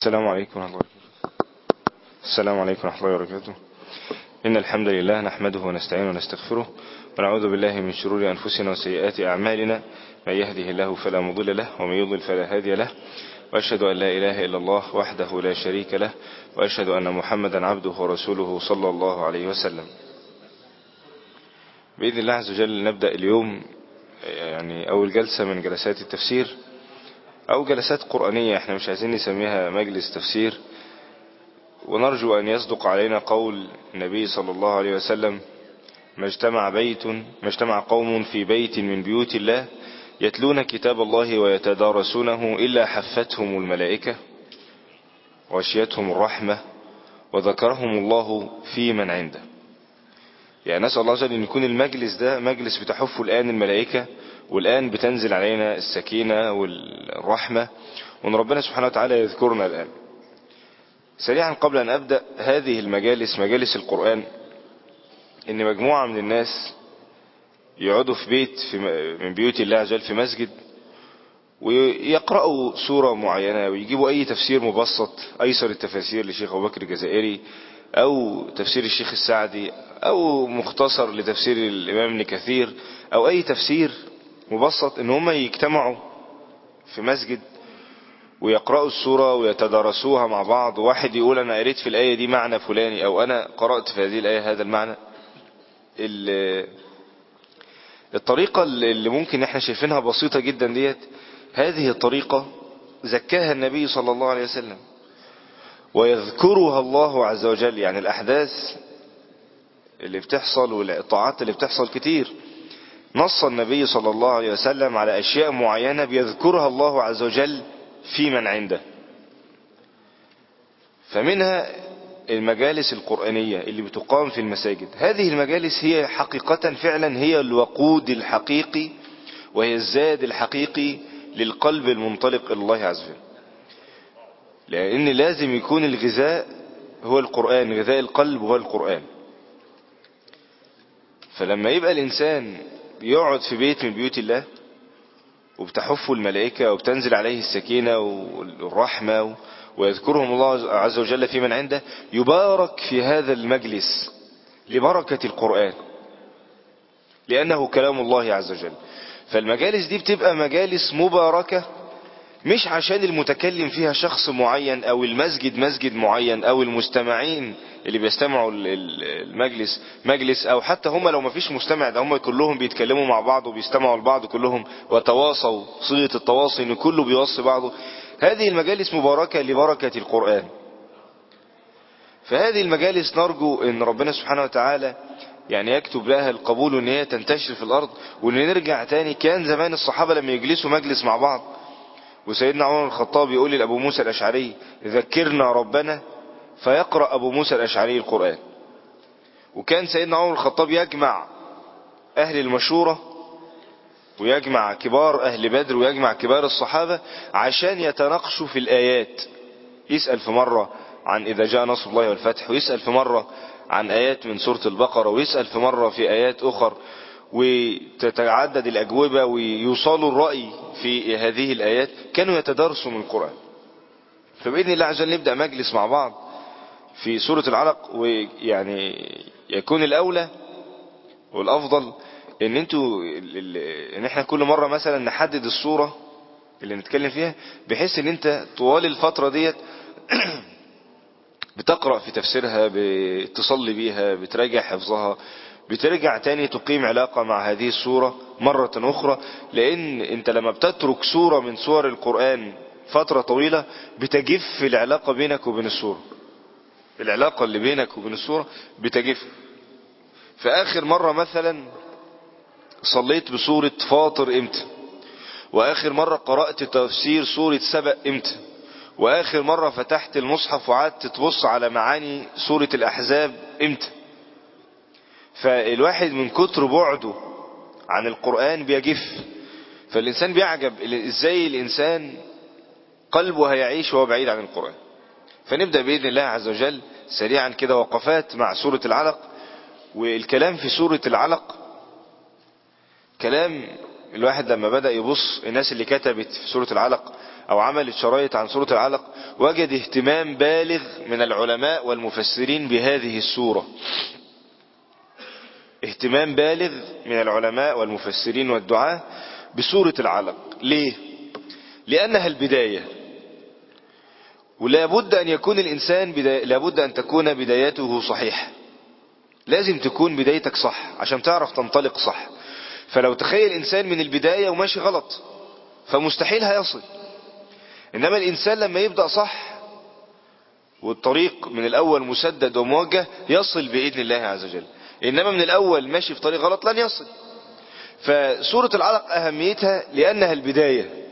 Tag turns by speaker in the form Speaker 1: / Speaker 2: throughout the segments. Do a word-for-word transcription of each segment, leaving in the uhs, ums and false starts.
Speaker 1: السلام عليكم ورحمة الله السلام عليكم ورحمة الله وبركاته. إن الحمد لله نحمده ونستعينه ونستغفره ونعوذ بالله من شرور أنفسنا وسيئات أعمالنا، من يهده الله فلا مضل له ومن يضلل فلا هادي له، وأشهد أن لا إله إلا الله وحده لا شريك له، وأشهد أن محمدا عبده ورسوله صلى الله عليه وسلم. بإذن الله عز وجل نبدأ اليوم يعني أول جلسة من جلسات التفسير أو جلسات قرآنية، احنا مش عايزين نسميها مجلس تفسير، ونرجو أن يصدق علينا قول النبي صلى الله عليه وسلم: ما اجتمع بيت ما اجتمع قوم في بيت من بيوت الله يتلون كتاب الله ويتدارسونه إلا حفتهم الملائكة وغشيتهم الرحمة وذكرهم الله في من عنده. يعني نسأل الله عز وجل أن يكون المجلس ده مجلس بتحفه الآن الملائكة، والآن بتنزل علينا السكينة والرحمة، وأن ربنا سبحانه وتعالى يذكرنا الآن. سريعا قبل أن أبدأ هذه المجالس مجالس القرآن، إن مجموعة من الناس يقعدوا في بيت في من بيوت الله عز وجل في مسجد، ويقرأوا سورة معينة ويجيبوا أي تفسير مبسط، أيسر التفاسير لشيخ أبو بكر الجزائري أو تفسير الشيخ السعدي أو مختصر لتفسير الإمام ابن كثير أو أي تفسير مبسط، إن هم يجتمعوا في مسجد ويقرأوا السورة ويتدارسوها مع بعض، واحد يقول أنا قريت في الآية دي معنى فلاني، أو أنا قرأت في هذه الآية هذا المعنى. الطريقة اللي ممكن احنا شايفينها بسيطة جدا ديت، هذه الطريقة زكاها النبي صلى الله عليه وسلم ويذكرها الله عز وجل. يعني الأحداث اللي بتحصل والطاعات اللي بتحصل كتير، نص النبي صلى الله عليه وسلم على أشياء معينة بيذكرها الله عز وجل في من عنده. فمنها المجالس القرآنية اللي بتقام في المساجد. هذه المجالس هي حقيقة فعلا هي الوقود الحقيقي وهي الزاد الحقيقي للقلب المنطلق إلى الله عز وجل، لأن لازم يكون الغذاء هو القرآن، غذاء القلب هو القرآن. فلما يبقى الإنسان يقعد في بيت من بيوت الله وبتحفه الملائكة وبتنزل عليه السكينة والرحمة ويذكرهم الله عز وجل في من عنده، يبارك في هذا المجلس لبركة القرآن، لأنه كلام الله عز وجل. فالمجالس دي بتبقى مجالس مباركة، مش عشان المتكلم فيها شخص معين أو المسجد مسجد معين أو المستمعين اللي بيستمعوا المجلس مجلس، أو حتى هم لو ما فيش مستمع، ده هم كلهم بيتكلموا مع بعض وبيستمعوا لبعض كلهم وتواصوا صيغة التواصي إن كله بيوصي بعضه. هذه المجالس مباركة لبركة القرآن. فهذه المجالس نرجو ان ربنا سبحانه وتعالى يعني يكتب لها القبول، وان هي تنتشر في الارض، وان نرجع تاني. كان زمان الصحابة لما يجلسوا مجلس مع بعض وسيدنا عمر الخطاب يقول لأبو موسى الأشعري: ذكرنا ربنا، فيقرأ أبو موسى الأشعري القرآن. وكان سيدنا عمر الخطاب يجمع أهل المشورة ويجمع كبار أهل بدر ويجمع كبار الصحابة عشان يتناقشوا في الآيات. يسأل في مرة عن إذا جاء نصر الله والفتح، ويسأل في مرة عن آيات من سورة البقرة، ويسأل في مرة في آيات أخر، وتتعدد الأجوبة ويوصلوا الرأي في هذه الآيات. كانوا يتدارسوا من القرآن. فبإذن الله عز وجل نبدأ مجلس مع بعض في سورة العلق، ويعني يكون الأولى والأفضل ان انتوا ان احنا كل مرة مثلا نحدد الصورة اللي نتكلم فيها، بحيث ان انت طوال الفترة ديت بتقرأ في تفسيرها، بتصلي بيها، بتراجع حفظها، بترجع تاني تقيم علاقة مع هذه السورة مرة اخرى. لان انت لما بتترك سورة من سور القرآن فترة طويلة بتجف العلاقة بينك وبين السورة، العلاقة اللي بينك وبين السورة بتجف. فآخر مرة مثلا صليت بسورة فاطر امتى، واخر مرة قرأت تفسير سورة سبأ امتى، واخر مرة فتحت المصحف وقعدت تبص على معاني سورة الاحزاب امتى. فالواحد من كتر بعده عن القرآن بيجف. فالانسان بيعجب ازاي الانسان قلبه هيعيش وهو بعيد عن القرآن. فنبدأ بإذن الله عز وجل سريعا كده وقفات مع سورة العلق. والكلام في سورة العلق كلام الواحد لما بدأ يبص الناس اللي كتبت في سورة العلق أو عملت شرايط عن سورة العلق، وجد اهتمام بالغ من العلماء والمفسرين بهذه السورة. اهتمام بالغ من العلماء والمفسرين والدعاة بسورة العلق. ليه؟ لأنها البداية، ولا بد أن يكون الإنسان بداية، لابد أن تكون بدايته صحيحة. لازم تكون بدايتك صح عشان تعرف تنطلق صح. فلو تخيل إنسان من البداية وماشي غلط فمستحيل هيصل. إنما الإنسان لما يبدأ صح والطريق من الأول مسدد وموجه يصل بإذن الله عز وجل. إنما من الأول ماشي في طريق غلط لن يصل. فسورة العلق أهميتها لأنها البداية،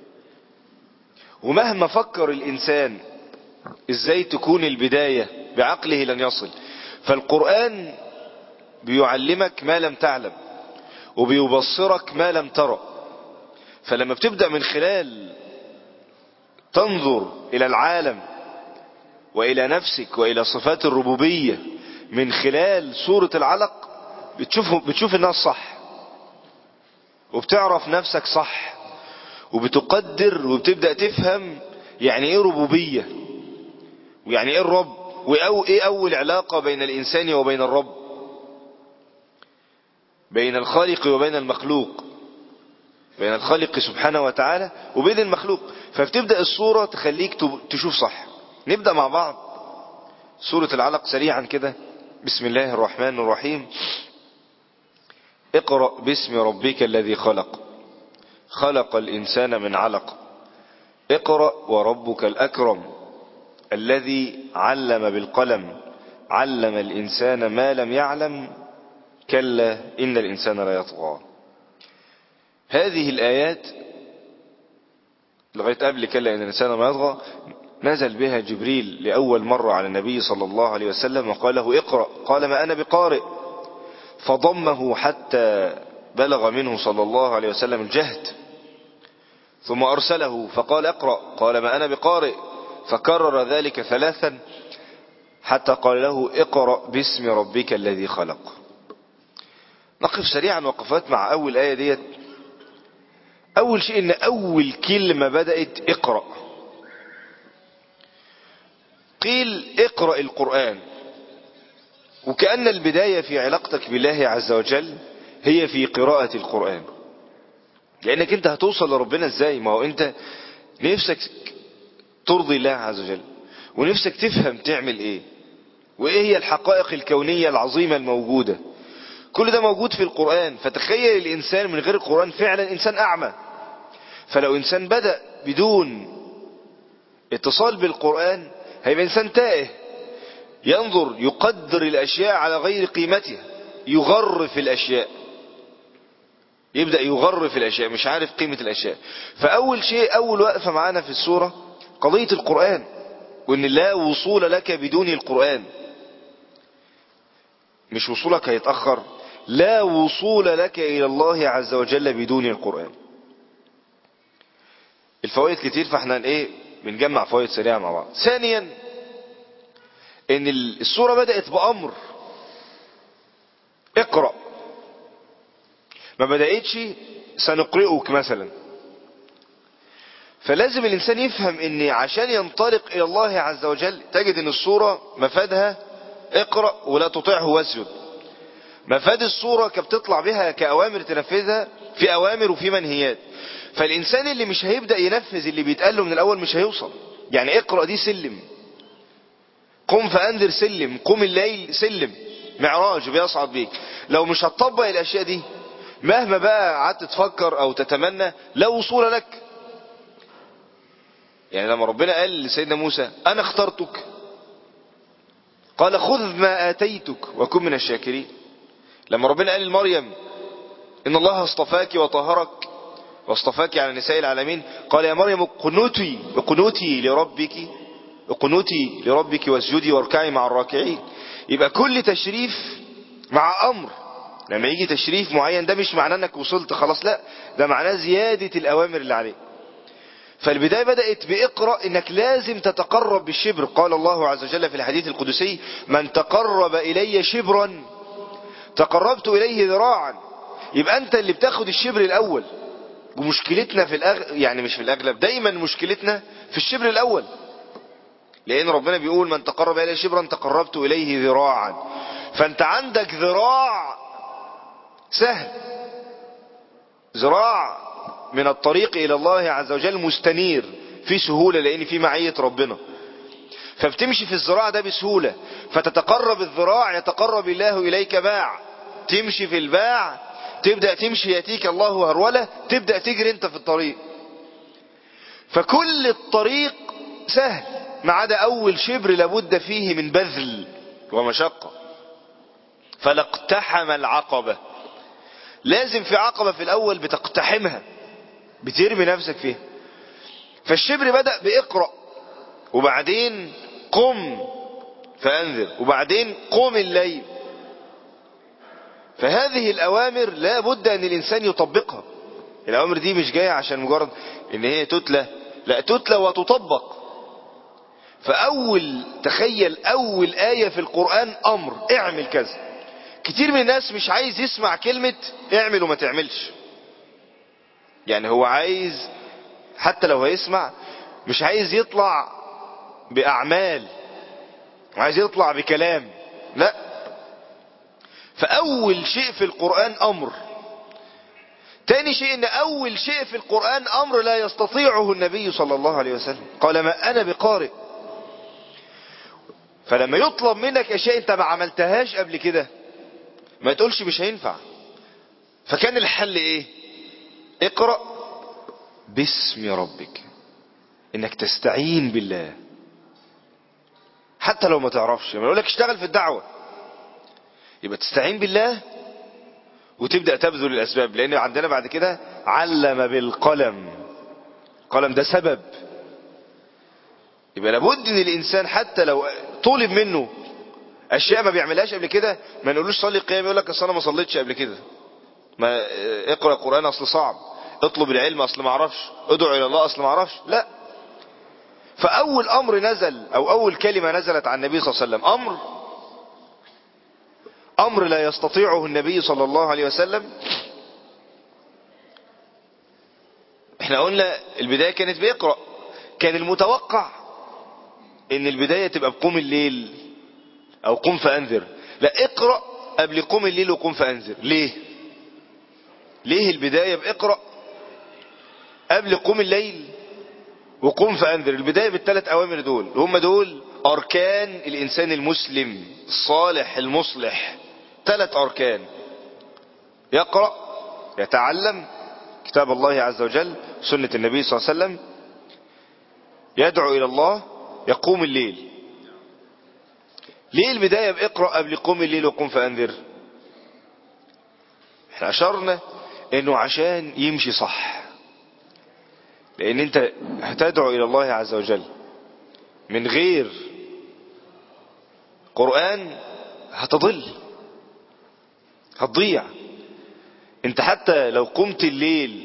Speaker 1: ومهما فكر الإنسان إزاي تكون البداية بعقله لن يصل. فالقرآن بيعلمك ما لم تعلم وبيبصرك ما لم ترى. فلما بتبدأ من خلال تنظر إلى العالم وإلى نفسك وإلى صفات الربوبية من خلال سورة العلق بتشوف, بتشوف الناس صح، وبتعرف نفسك صح، وبتقدر وبتبدأ تفهم يعني ايه ربوبية، ويعني ايه الرب، وايه اول علاقة بين الانسان وبين الرب، بين الخالق وبين المخلوق، بين الخالق سبحانه وتعالى وبين المخلوق. فبتبدأ الصورة تخليك تشوف صح. نبدأ مع بعض سورة العلق سريعا كده. بسم الله الرحمن الرحيم. اقرأ باسم ربك الذي خلق، خلق الإنسان من علق، اقرأ وربك الأكرم الذي علم بالقلم، علم الإنسان ما لم يعلم، كلا إن الإنسان لا يطغى. هذه الآيات لغاية قبل كلا إن الإنسان ما يطغى نزل بها جبريل لأول مرة على النبي صلى الله عليه وسلم وقال له اقرأ، قال ما أنا بقارئ، فضمه حتى بلغ منه صلى الله عليه وسلم الجهد، ثم أرسله فقال اقرأ، قال ما أنا بقارئ، فكرر ذلك ثلاثا حتى قال له اقرأ باسم ربك الذي خلق. نقف سريعا وقفات مع أول آية ديت. أول شيء إن أول كلمة بدأت اقرأ. قيل اقرأ القرآن، وكأن البداية في علاقتك بالله عز وجل هي في قراءة القرآن. لأنك أنت هتوصل لربنا إزاي؟ ما هو أنت نفسك ترضي الله عز وجل، ونفسك تفهم تعمل إيه، وإيه هي الحقائق الكونية العظيمة الموجودة. كل ده موجود في القرآن. فتخيل الإنسان من غير القرآن فعلا إنسان أعمى. فلو إنسان بدأ بدون اتصال بالقرآن هيبقى إنسان تائه، ينظر يقدر الأشياء على غير قيمتها، يغر في الأشياء، يبدأ يغر في الأشياء، مش عارف قيمة الأشياء. فأول شيء أول وقفة معانا في السورة قضية القرآن، وإن لا وصول لك بدون القرآن. مش وصولك هيتأخر، لا وصول لك إلى الله عز وجل بدون القرآن. الفوائد كتير، فاحنا ايه بنجمع فوائد سريعة مع بعض. ثانيا ان السورة بدأت بأمر اقرأ، ما بدأتش سنقرئك مثلا. فلازم الإنسان يفهم ان عشان ينطلق إلى الله عز وجل تجد ان السورة مفادها اقرأ ولا تطيعه واسجد. مفاد السورة كبتطلع بها كأوامر تنفذها، في أوامر وفي منهيات. فالإنسان اللي مش هيبدأ ينفذ اللي بيتقال له من الأول مش هيوصل. يعني اقرأ دي سلم، قم فأنذر سلم، قم الليل سلم، معراج بيصعد بيك. لو مش هتطبق الأشياء دي مهما بقى قعدت تفكر أو تتمنى لا وصول لك. يعني لما ربنا قال لسيدنا موسى أنا اخترتك، قال خذ ما آتيتك وكن من الشاكرين. لما ربنا قال لمريم إن الله اصطفاك وطهرك واصطفاك على نساء العالمين، قال يا مريم اقنتي اقنتي لربك اقنتي لربك واسجدي واركعي مع الراكعين. يبقى كل تشريف مع أمر. لما يجي تشريف معين ده مش معناه انك وصلت خلاص، لا، ده معناه زيادة الأوامر اللي عليك. فالبداية بدأت بإقرأ، انك لازم تتقرب بالشبر. قال الله عز وجل في الحديث القدسي من تقرب إلي شبرا تقربت إليه ذراعا. يبقى أنت اللي بتاخد الشبر الأول، ومشكلتنا في الأغ... يعني مش في الأغلب، دايما مشكلتنا في الشبر الأول. لأن ربنا بيقول من تقرب إلي شبرا تقربت إليه ذراعا. فأنت عندك ذراع سهل، ذراع من الطريق إلى الله عز وجل مستنير في سهولة، لأن في معية ربنا، فبتمشي في الذراع ده بسهولة. فتتقرب الذراع يتقرب الله إليك باع. تمشي في الباع تبدأ تمشي يأتيك الله هرولة، تبدأ تجري انت في الطريق. فكل الطريق سهل ما عدا أول شبر لابد فيه من بذل ومشقة. فلاقتحم العقبة، لازم في عقبة في الأول بتقتحمها، بترمي نفسك فيها. فالشبر بدأ بإقرأ، وبعدين قم فأنذر، وبعدين قم الليل. فهذه الأوامر لا بد أن الإنسان يطبقها. الأوامر دي مش جاية عشان مجرد إن هي تتلى، لا، تتلى وتطبق. فأول تخيل أول آية في القرآن أمر، اعمل كذا. كتير من الناس مش عايز يسمع كلمة اعمل وما تعملش. يعني هو عايز حتى لو هيسمع مش عايز يطلع بأعمال، عايز يطلع بكلام، لا. فأول شيء في القرآن أمر. تاني شيء ان أول شيء في القرآن أمر لا يستطيعه النبي صلى الله عليه وسلم، قال ما أنا بقارئ. فلما يطلب منك أشياء أنت ما عملتهاش قبل كده ما تقولش مش هينفع. فكان الحل إيه؟ اقرأ باسم ربك، انك تستعين بالله حتى لو ما تعرفش. ما يقول لك اشتغل في الدعوة، يبقى تستعين بالله وتبدأ تبذل الأسباب. لأن عندنا بعد كده علم بالقلم، القلم ده سبب. يبقى لابد ان الإنسان حتى لو طولب منه أشياء ما بيعملهاش قبل كده ما نقولوش صلي قيام يقول لك اصل انا ما صليتش قبل كده. ما اقرأ القرآن اصل صعب، اطلب العلم اصل ما اعرفش، ادعو الى الله اصل ما اعرفش، لا. فاول امر نزل او اول كلمة نزلت عن النبي صلى الله عليه وسلم امر، امر لا يستطيعه النبي صلى الله عليه وسلم. احنا قلنا البداية كانت بيقرأ، كان المتوقع ان البداية تبقى بقوم الليل او قم فانذر، لا، اقرأ قبل قوم الليل وقم فانذر. ليه ليه البداية باقرأ قبل قوم الليل وقم فانذر؟ البداية بالثلاث اوامر دول، هم دول اركان الانسان المسلم الصالح المصلح. ثلاث اركان: يقرأ، يتعلم كتاب الله عز وجل سنة النبي صلى الله عليه وسلم، يدعو الى الله، يقوم الليل. ليه البداية باقرأ قبل قوم الليل وقم فانذر؟ احنا اشرنا انه عشان يمشي صح، لان انت هتدعو الى الله عز وجل من غير قرآن هتضل، هتضيع. انت حتى لو قمت الليل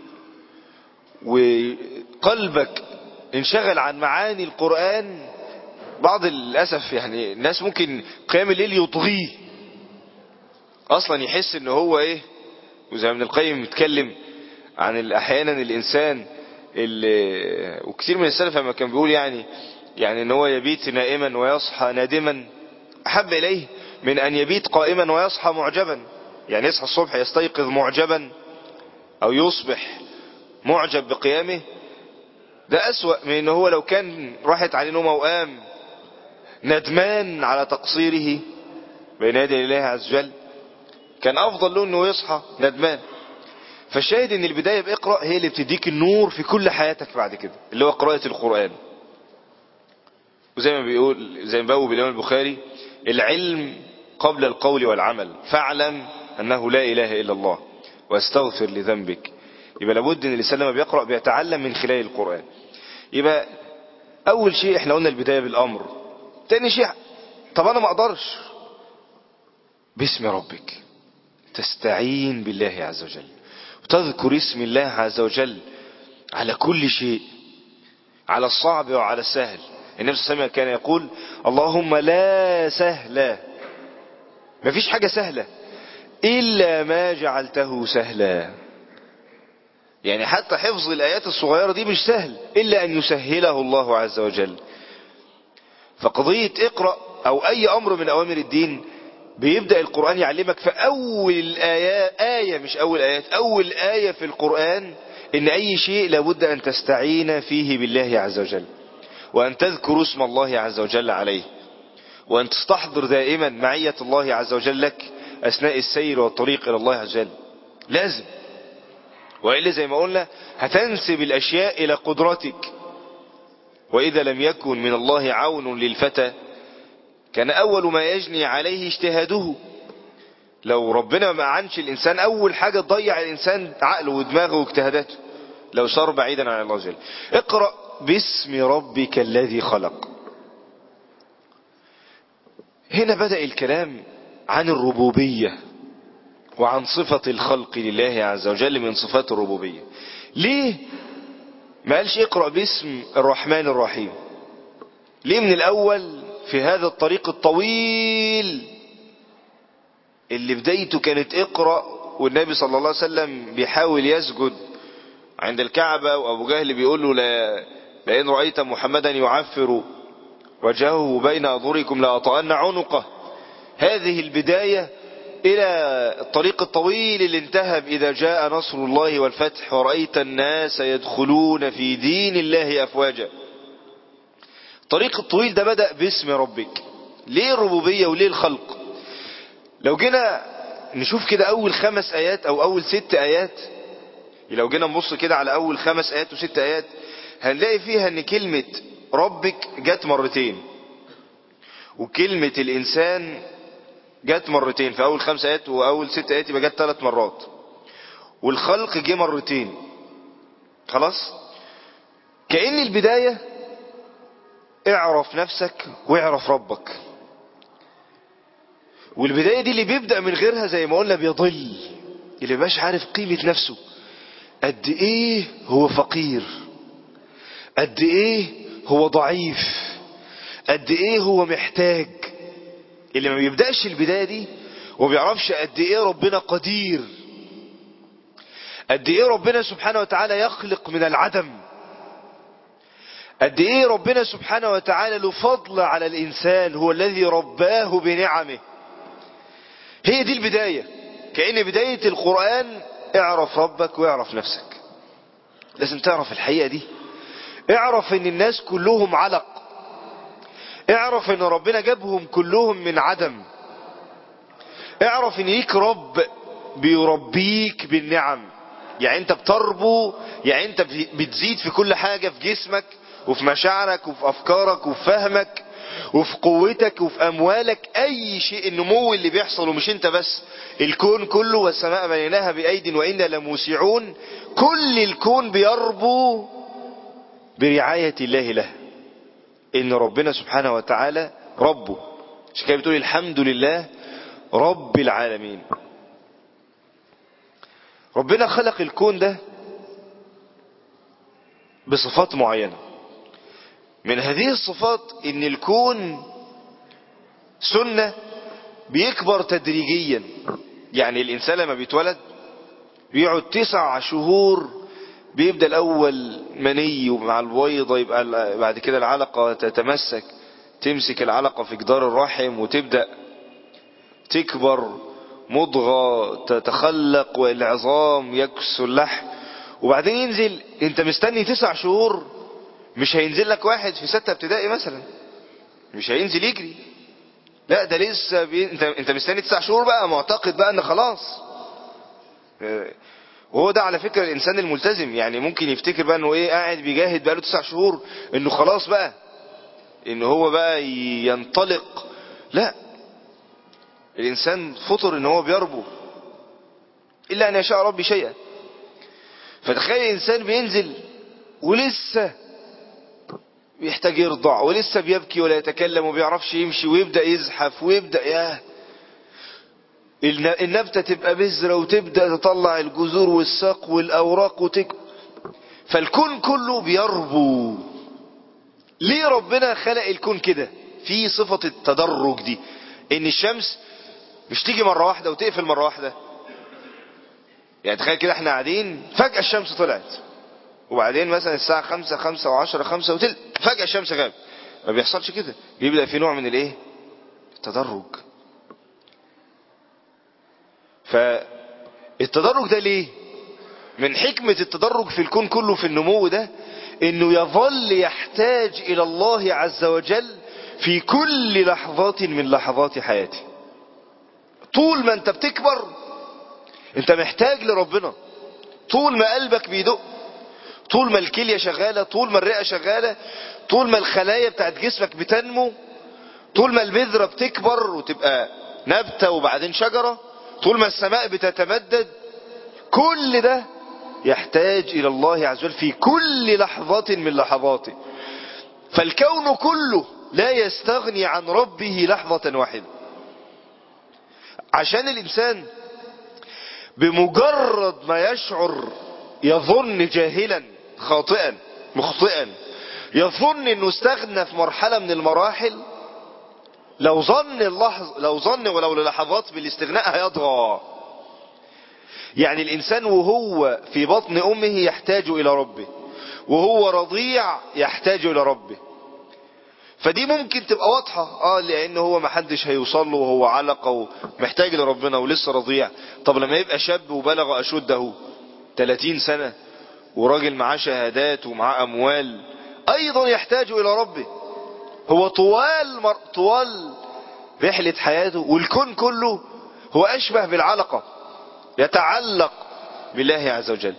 Speaker 1: وقلبك انشغل عن معاني القرآن، بعض الأسف يعني الناس ممكن قيام الليل يطغيه اصلا، يحس ان هو ايه. وزي ابن القيم يتكلم عن احيانا الانسان اللي وكثير من السلف لما كان بيقول يعني يعني ان هو يبيت نائما ويصحى نادما احب اليه من ان يبيت قائما ويصحى معجبا. يعني يصحى الصبح يستيقظ معجبا او يصبح معجب بقيامه، ده اسوأ من ان هو لو كان راحت عليه نومه وقام ندمان على تقصيره بين يدي الله عز وجل، كان افضل له انه يصحى ندمان. فالشاهد ان البداية باقرأ هي اللي بتديك النور في كل حياتك بعد كده، اللي هو قراءة القرآن. وزي ما بيقول زي ما بيقول الإمام البخاري: العلم قبل القول والعمل، فاعلم انه لا اله الا الله واستغفر لذنبك. يبقى لابد ان الانسان لما بيقرأ بيتعلم من خلال القرآن. يبقى اول شيء احنا قلنا البداية بالامر. تاني شيء، طب انا ما اقدرش، باسم ربك، تستعين بالله عز وجل وتذكر اسم الله عز وجل على كل شيء، على الصعب وعلى السهل. النبي صلى الله عليه وسلم كان يقول: اللهم لا سهل، ما فيش حاجة سهلة إلا ما جعلته سهلا. يعني حتى حفظ الآيات الصغيرة دي مش سهل إلا أن يسهله الله عز وجل. فقضية اقرأ أو أي أمر من أوامر الدين بيبدأ القرآن يعلمك في أول الآية، آية مش أول آيات، أول آية في القرآن إن أي شيء لابد أن تستعين فيه بالله عز وجل، وأن تذكر اسم الله عز وجل عليه، وأن تستحضر دائما معية الله عز وجل لك أثناء السير والطريق إلى الله عز وجل. لازم، وإلا زي ما قلنا هتنسب الأشياء إلى قدرتك، وإذا لم يكن من الله عون للفتى كان أول ما يجني عليه اجتهاده. لو ربنا ما عنش الإنسان أول حاجة تضيع الإنسان عقله ودماغه واجتهاداته لو صار بعيدا عن الله جل. اقرأ باسم ربك الذي خلق. هنا بدأ الكلام عن الربوبية وعن صفة الخلق لله عز وجل من صفات الربوبية. ليه ما قالش اقرأ باسم الرحمن الرحيم؟ ليه من الأول في هذا الطريق الطويل اللي بدايته كانت اقرأ، والنبي صلى الله عليه وسلم بيحاول يسجد عند الكعبة، وأبو جهل بيقول له لا لئن رأيت محمدا يعفر وجهه بين أظهركم لأطأن عنقه. هذه البداية إلى الطريق الطويل اللي انتهى إذا جاء نصر الله والفتح ورأيت الناس يدخلون في دين الله أفواجا. الطريق الطويل ده بدأ باسم ربك. ليه الربوبية وليه الخلق؟ لو جينا نشوف كده أول خمس آيات أو أول ست آيات، لو جينا نبص كده على أول خمس آيات وست آيات هنلاقي فيها أن كلمة ربك جت مرتين، وكلمة الإنسان جت مرتين في أول خمس آيات، وأول ست آيات يبقى جت ثلاث مرات، والخلق جه مرتين. خلاص، كأن البداية اعرف نفسك واعرف ربك. والبداية دي اللي بيبدأ من غيرها زي ما قلنا بيضل، اللي مبقاش عارف قيمة نفسه، قد ايه هو فقير، قد ايه هو ضعيف، قد ايه هو محتاج. اللي ما بيبدأش البداية دي وبيعرفش قد ايه ربنا قدير، قد ايه ربنا سبحانه وتعالى يخلق من العدم، قد ايه ربنا سبحانه وتعالى له فضل على الانسان، هو الذي رباه بنعمه. هي دي البداية. كأن بداية القرآن اعرف ربك واعرف نفسك. لازم تعرف الحقيقة دي. اعرف ان الناس كلهم علق، اعرف ان ربنا جابهم كلهم من عدم، اعرف ان ليك رب بيربيك بالنعم. يعني انت بتربو، يعني انت بتزيد في كل حاجة، في جسمك وفي مشاعرك وفي افكارك وفي فهمك وفي قوتك وفي اموالك. اي شيء النمو اللي بيحصل، ومش انت بس، الكون كله، والسماء بنيناها بايد وانا لموسعون. كل الكون بيربو برعاية الله له، ان ربنا سبحانه وتعالى ربه. عشان كده بتقول الحمد لله رب العالمين. ربنا خلق الكون ده بصفات معينة. من هذه الصفات ان الكون سنة بيكبر تدريجيا. يعني الانسان لما بيتولد بيقعد تسع شهور، بيبدأ الاول مني ومع البويضة، يبقى بعد كده العلقة تتمسك تمسك العلقة في جدار الرحم وتبدأ تكبر، مضغة تتخلق والعظام يكسو اللحم، وبعدين ينزل. انت مستني تسع شهور، مش هينزل لك واحد في ستة ابتدائي مثلا، مش هينزل يجري، لا ده لسه بي... انت انت مستني تسع شهور بقى، معتقد بقى ان خلاص. وهو ده على فكرة الانسان الملتزم، يعني ممكن يفتكر بقى انه ايه، قاعد بيجاهد بقى له تسع شهور انه خلاص بقى، انه هو بقى ينطلق. لا، الانسان فطر ان هو بيربو الا ان يشاء ربي شيئا. فتخيل الانسان بينزل ولسه بيحتاج يرضع، ولسه بيبكي ولا يتكلم وبيعرفش يمشي، ويبدأ يزحف ويبدأ ياه النبتة تبقى بذرة وتبدأ تطلع الجذور والساق والأوراق وتك. فالكون كله بيربو. ليه ربنا خلق الكون كده؟ في صفة التدرج دي، ان الشمس مش تيجي مرة واحدة وتقفل مرة واحدة. يعني تخيل كده احنا قاعدين فجأة الشمس طلعت، وبعدين مثلا الساعة خمسة خمسة وعشرة خمسة وتلت فجأة الشمس غابت. ما بيحصلش كده، بيبدأ في نوع من الايه التدرج. فالتدرج ده ليه؟ من حكمة التدرج في الكون كله في النمو ده انه يظل يحتاج الى الله عز وجل في كل لحظات من لحظات حياتي. طول ما انت بتكبر انت محتاج لربنا، طول ما قلبك بيدق، طول ما الكلية شغالة، طول ما الرئة شغالة، طول ما الخلايا بتاعت جسمك بتنمو، طول ما البذرة بتكبر وتبقى نبتة وبعدين شجرة، طول ما السماء بتتمدد، كل ده يحتاج إلى الله عز وجل في كل لحظة من لحظاته. فالكون كله لا يستغني عن ربه لحظة واحدة. عشان الإنسان بمجرد ما يشعر يظن جاهلا خاطئا مخطئا، يظن انه استغنى في مرحلة من المراحل، لو ظن اللحظة لو ظن ولو للحظات بالاستغناء هيضغى. يعني الإنسان وهو في بطن أمه يحتاج إلى ربه، وهو رضيع يحتاج إلى ربه. فدي ممكن تبقى واضحة اه لأنه هو محدش هيوصل له وهو علقة ومحتاج لربنا ولسه رضيع. طب لما يبقى شاب وبلغ أشده ثلاثين سنة وراجل معاه شهادات ومعاه أموال أيضا يحتاج إلى ربه. هو طوال مر... طوال رحلة حياته والكون كله هو أشبه بالعلقة يتعلق بالله عز وجل.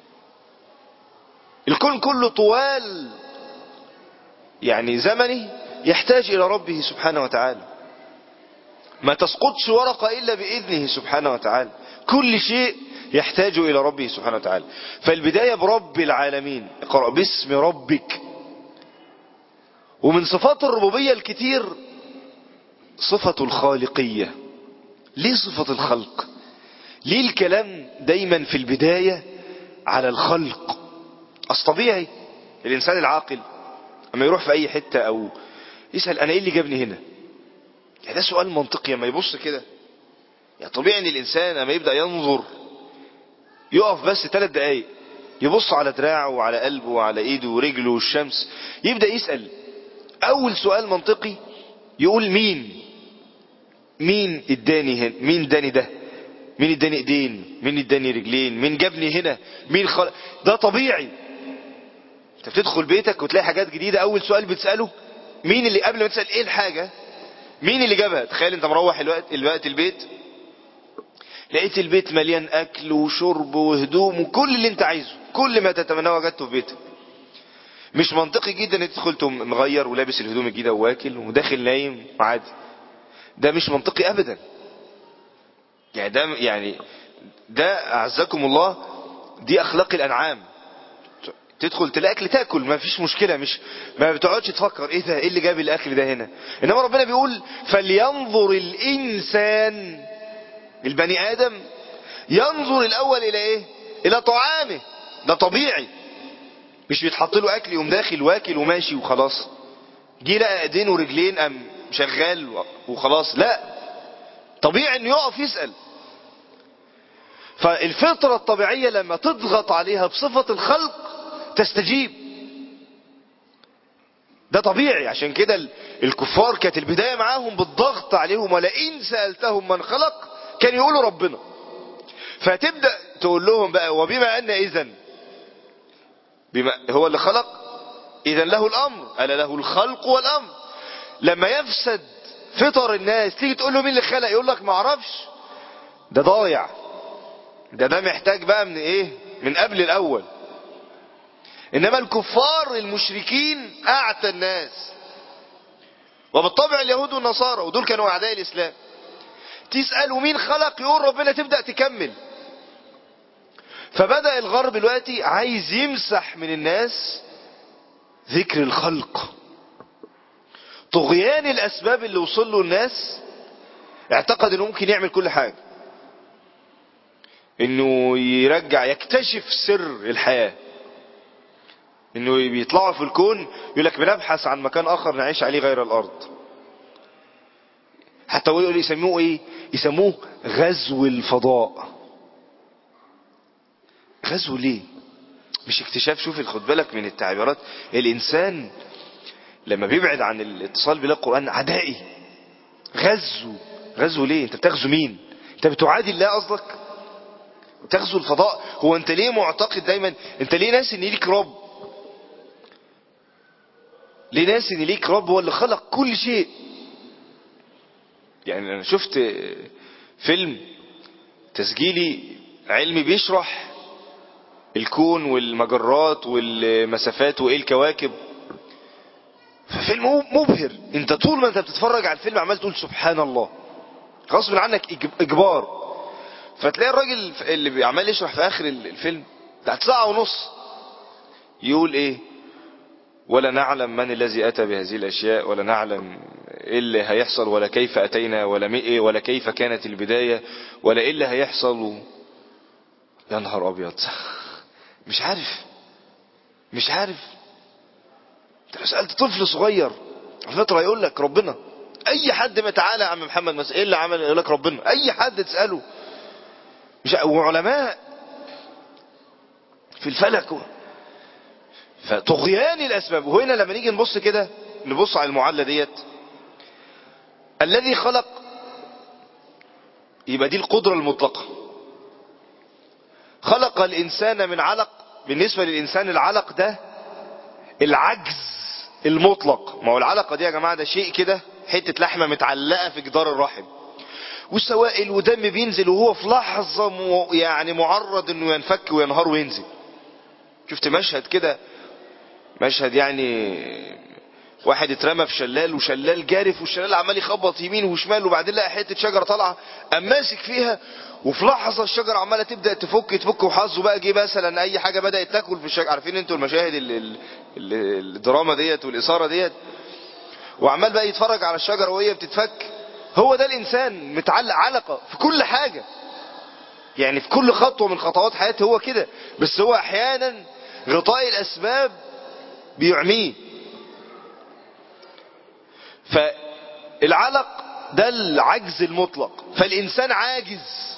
Speaker 1: الكون كله طوال يعني زمني يحتاج إلى ربه سبحانه وتعالى. ما تسقطش ورقة إلا بإذنه سبحانه وتعالى. كل شيء يحتاج إلى ربه سبحانه وتعالى. فالبداية برب العالمين، اقرأ باسم ربك. ومن صفات الربوبية الكتير صفة الخالقية. ليه صفة الخلق؟ ليه الكلام دايما في البداية على الخلق؟ أصل طبيعي الإنسان العاقل اما يروح في اي حتة او يسأل انا ايه اللي جابني هنا، يعني ده سؤال منطقي. اما يبص كده يعني طبيعي ان الانسان اما يبدأ ينظر يقف بس ثلاث دقايق يبص على دراعه وعلى قلبه وعلى ايده ورجله والشمس، يبدأ يسأل اول سؤال منطقي يقول مين مين اداني هنا، مين اداني ده، مين اداني ايدين، مين اداني رجلين، مين جابني هنا، مين خلق. ده طبيعي. انت بتدخل بيتك وتلاقي حاجات جديدة اول سؤال بتسأله مين اللي، قبل ما تسأل ايه الحاجة مين اللي جابها. تخيل انت مروح الوقت الوقت البيت لقيت البيت مليان اكل وشرب وهدوم وكل اللي انت عايزه، كل ما تتمناه وجدته في بيتك. مش منطقي جدا ان تدخل تقوم مغير ولابس الهدوم الجديدة واكل وداخل نايم عادي. ده مش منطقي ابدا. يعني ده يعني ده اعزكم الله دي اخلاق الانعام. تدخل تلاقي اكل تاكل ما فيش مشكله، مش ما بتقعدش تفكر ايه ده، ايه اللي جاب الاكل ده هنا. انما ربنا بيقول فلينظر الانسان، البني ادم ينظر الاول الى ايه، الى طعامه. ده طبيعي، مش بيتحط له اكل يقوم داخل واكل وماشي وخلاص، جه لقى ايدين ورجلين قام شغال وخلاص. لا، طبيعي انه يقف يسال. فالفطره الطبيعيه لما تضغط عليها بصفه الخلق تستجيب. ده طبيعي. عشان كده الكفار كانت البداية معاهم بالضغط عليهم ولئن سألتهم من خلق كان يقولوا ربنا. فتبدأ تقول لهم بقى وبما أن إذن بما هو اللي خلق إذن له الأمر ألا له الخلق والأمر. لما يفسد فطر الناس تيجي تقول له مين اللي خلق يقول لك ما اعرفش، ده ضايع، ده ده محتاج بقى من ايه، من قبل الأول. انما الكفار المشركين اعتى الناس، وبالطبع اليهود والنصارى ودول كانوا اعداء الاسلام. تسألوا مين خلق يقول ربنا، تبدأ تكمل. فبدأ الغرب دلوقتي عايز يمسح من الناس ذكر الخلق. طغيان الاسباب اللي وصل له الناس اعتقد انه ممكن يعمل كل حاجة، انه يرجع يكتشف سر الحياة، انه بيطلعوا في الكون يقول لك بنبحث عن مكان اخر نعيش عليه غير الارض. حتى يقول يسموه ايه، يسموه غزو الفضاء. غزو ليه؟ مش اكتشاف. شوف خد بالك من التعبيرات. الانسان لما بيبعد عن الاتصال بالله القرآن عدائي. غزو. غزو ليه؟ انت بتغزو مين؟ انت بتعادي الله قصدك؟ تغزو الفضاء. هو انت ليه معتقد دايما؟ انت ليه ناسي ان ليك رب؟ ليه ناسي ان ليك رب هو اللي خلق كل شيء؟ يعني انا شفت فيلم تسجيلي علمي بيشرح الكون والمجرات والمسافات وايه الكواكب. ففيلم مبهر. انت طول ما انت بتتفرج على الفيلم عمال تقول سبحان الله غصب عنك اجبار. فتلاقي الراجل اللي عمال يشرح في اخر الفيلم بتاعت ساعة ونص يقول ايه؟ ولا نعلم من الذي اتى بهذه الاشياء، ولا نعلم ايه اللي هيحصل، ولا كيف اتينا، ولا ايه، ولا كيف كانت البداية، ولا ايه اللي هيحصل. يا نهار ابيض. مش عارف مش عارف. انت لو سألت طفل صغير فترة يقول لك ربنا. اي حد ما تعالى يا عم محمد مثلا ايه اللي عمل يقول لك ربنا. اي حد تسأله. مش وعلماء في الفلك. فطغيان الاسباب. وهنا لما نيجي نبص كده نبص على المعادلة ديت. الذي خلق يبقى دي القدرة المطلقة. خلق الانسان من علق. بالنسبة للانسان العلق ده العجز المطلق. ما هو العلقة دي يا جماعة ده شيء كده حتة لحمة متعلقة في جدار الرحم وسوائل ودم بينزل وهو في لحظة م... يعني معرض انه ينفك وينهار وينزل. شفت مشهد كده مشهد يعني واحد اترمى في شلال وشلال جارف والشلال عمال يخبط يمين وشمال وبعدين لقى حتة شجرة طالعة قام ماسك فيها وفي لحظة الشجرة عمالة تبدأ تفك تفك وحظه بقى جه مثلا اي حاجة بدأت تاكل في الشجرة. عارفين انتوا المشاهد ال... ال... ال... الدراما ديت والإثارة ديت. وعمال بقى يتفرج على الشجرة وهي بتتفك. هو ده الانسان متعلق علقة في كل حاجة. يعني في كل خطوة من خطوات حياته هو كده. بس هو احيانا غطاء الاسباب بيعميه. فالعلق ده العجز المطلق. فالانسان عاجز.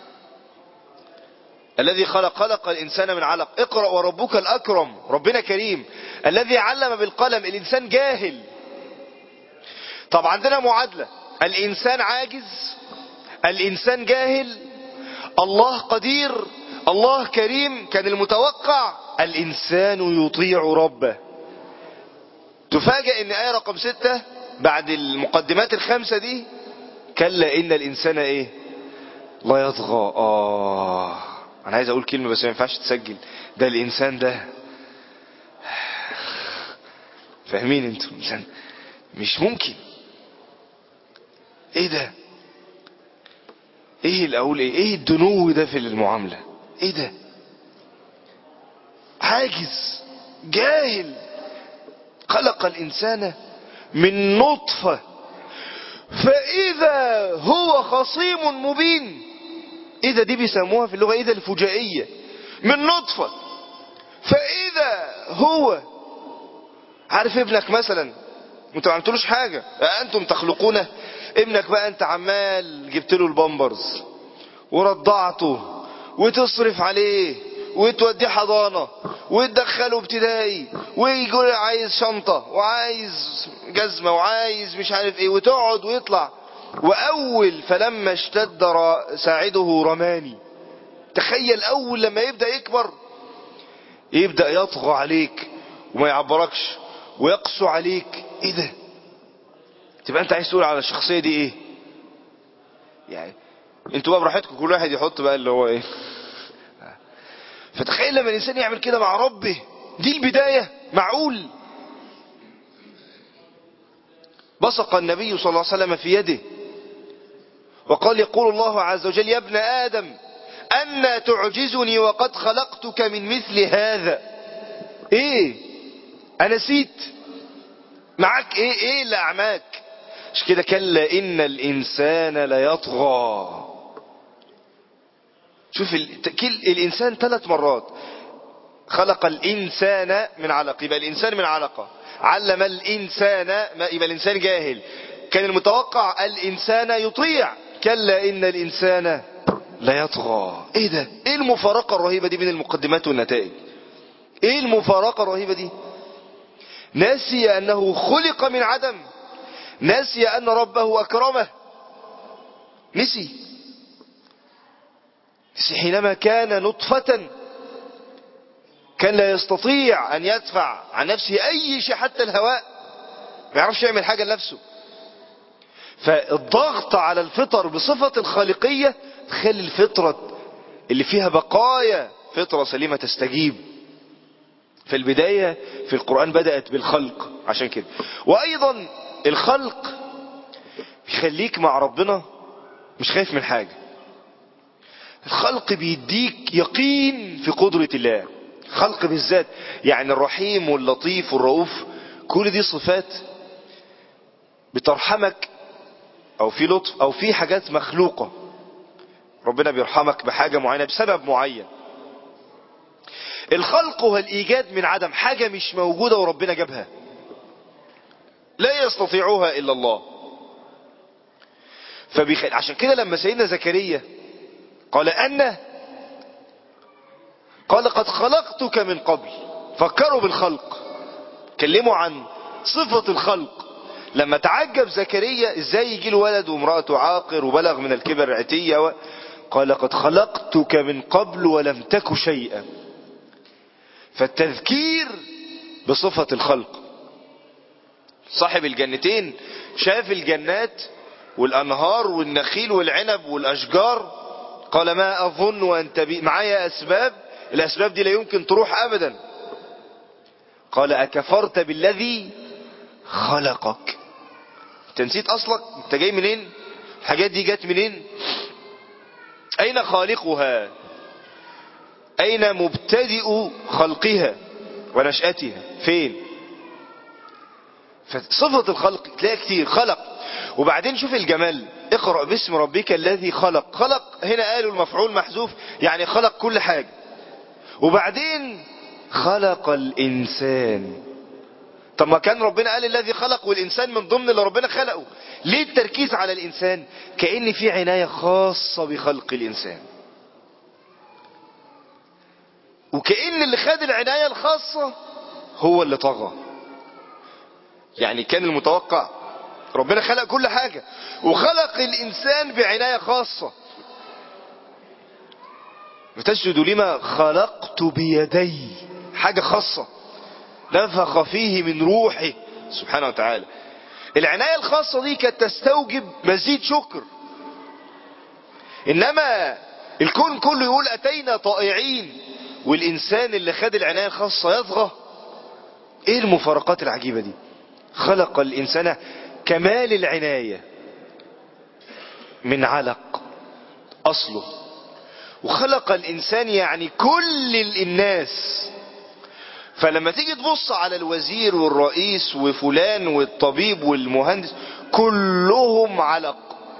Speaker 1: الذي خلق خلق الانسان من علق. اقرأ وربك الاكرم. ربنا كريم. الذي علم بالقلم. الانسان جاهل. طب عندنا معادلة. الانسان عاجز. الانسان جاهل. الله قدير. الله كريم. كان المتوقع الانسان يطيع ربه. تفاجأ ان آية رقم ستة بعد المقدمات الخمسة دي كلا ان الانسان ايه لا يطغى. اه انا عايز اقول كلمة بس ما ينفعش تسجل. ده الانسان ده فاهمين انتوا الانسان مش ممكن. ايه ده؟ ايه الاقول ايه ايه الدنو ده في المعاملة؟ ايه ده؟ عاجز جاهل. خلق الانسان من نطفة فاذا هو خصيم مبين. اذا دي بيسموها في اللغة اذا الفجائية. من نطفة فاذا هو. عارف ابنك مثلا انتوا ما عملتلوش حاجة انتم تخلقونه. ابنك بقى انت عمال جبت له البامبرز ورضعته وتصرف عليه وتوديه حضانة وتدخله ابتدائي ويقول عايز شنطة وعايز جزمة وعايز مش عارف ايه وتقعد ويطلع. واول فلما اشتد ساعده رماني. تخيل اول لما يبدأ يكبر يبدأ يطغى عليك وما يعبركش ويقسو عليك. ايه ده؟ تبقى انت عايز تقول على الشخصية دي ايه؟ يعني انتوا بقى براحتكم كل واحد يحط بقى اللي هو ايه. فتخيل لما الانسان يعمل كده مع ربه. دي البداية. معقول؟ بصق النبي صلى الله عليه وسلم في يده وقال يقول الله عز وجل يا ابن آدم أن تعجزني وقد خلقتك من مثل هذا. ايه انا نسيت معاك ايه ايه اللي اعماك. مش كده كلا ان الانسان ليطغى. شوف الانسان ثلاث مرات. خلق الانسان من علق يبقى الانسان من علقة. علم الانسان يبقى الانسان جاهل. كان المتوقع الانسان يطيع. كلا ان الانسان لا يطغى. ايه ده؟ ايه المفارقة الرهيبة دي بين المقدمات والنتائج؟ ايه المفارقة الرهيبة دي؟ نسي انه خلق من عدم، نسي ان ربه اكرمه، نسي نسي حينما كان نطفة كان لا يستطيع ان يدفع عن نفسه اي شيء حتى الهواء، ما يعرفش يعمل حاجة لنفسه. فالضغط على الفطر بصفة الخالقية تخلي الفطرة اللي فيها بقايا فطرة سليمة تستجيب. فالبداية في القرآن بدأت بالخلق عشان كده. وأيضا الخلق بيخليك مع ربنا مش خايف من حاجة. الخلق بيديك يقين في قدرة الله، خلق بالذات، يعني الرحيم واللطيف والرؤوف، كل دي صفات بترحمك، او في لطف او في حاجات مخلوقة ربنا بيرحمك بحاجة معينة بسبب معين. الخلق هو الايجاد من عدم، حاجة مش موجودة وربنا جابها، لا يستطيعها الا الله. فبيخ... عشان كده لما سيدنا زكريا قال أن قال قد خلقتك من قبل، فكروا بالخلق، كلموا عن صفة الخلق. لما تعجب زكريا ازاي يجي له ولد وامرأته عاقر وبلغ من الكبر عتية و... قال قد خلقتك من قبل ولم تك شيئا. فالتذكير بصفة الخلق. صاحب الجنتين شاف الجنات والأنهار والنخيل والعنب والأشجار، قال ما أظن أن تبي معايا أسباب، الأسباب دي لا يمكن تروح أبدا. قال أكفرت بالذي خلقك، انت نسيت أصلك، انت جاي منين، الحاجات دي جات منين، أين خالقها، أين مبتدئ خلقها ونشأتها، فين؟ فصفة الخلق تلاقي كتير خلق. وبعدين شوف الجمال، اقرأ باسم ربك الذي خلق. خلق هنا قالوا المفعول محذوف، يعني خلق كل حاجة. وبعدين خلق الإنسان. طب ما كان ربنا قال الذي خلق والإنسان من ضمن اللي ربنا خلقه، ليه التركيز على الإنسان؟ كأن في عناية خاصة بخلق الإنسان، وكأن اللي خد العناية الخاصة هو اللي طغى. يعني كان المتوقع ربنا خلق كل حاجة وخلق الإنسان بعناية خاصة. وتسجد لما خلقت بيدي، حاجة خاصة نفخ فيه من روحه سبحانه وتعالى. العناية الخاصة دي كانت تستوجب مزيد شكر، إنما الكون كله يقول أتينا طائعين والإنسان اللي خد العناية الخاصة يطغى. إيه المفارقات العجيبة دي؟ خلق الإنسان كمال العناية من علق أصله، وخلق الإنسان يعني كل الناس. فلما تيجي تبص على الوزير والرئيس وفلان والطبيب والمهندس كلهم علق.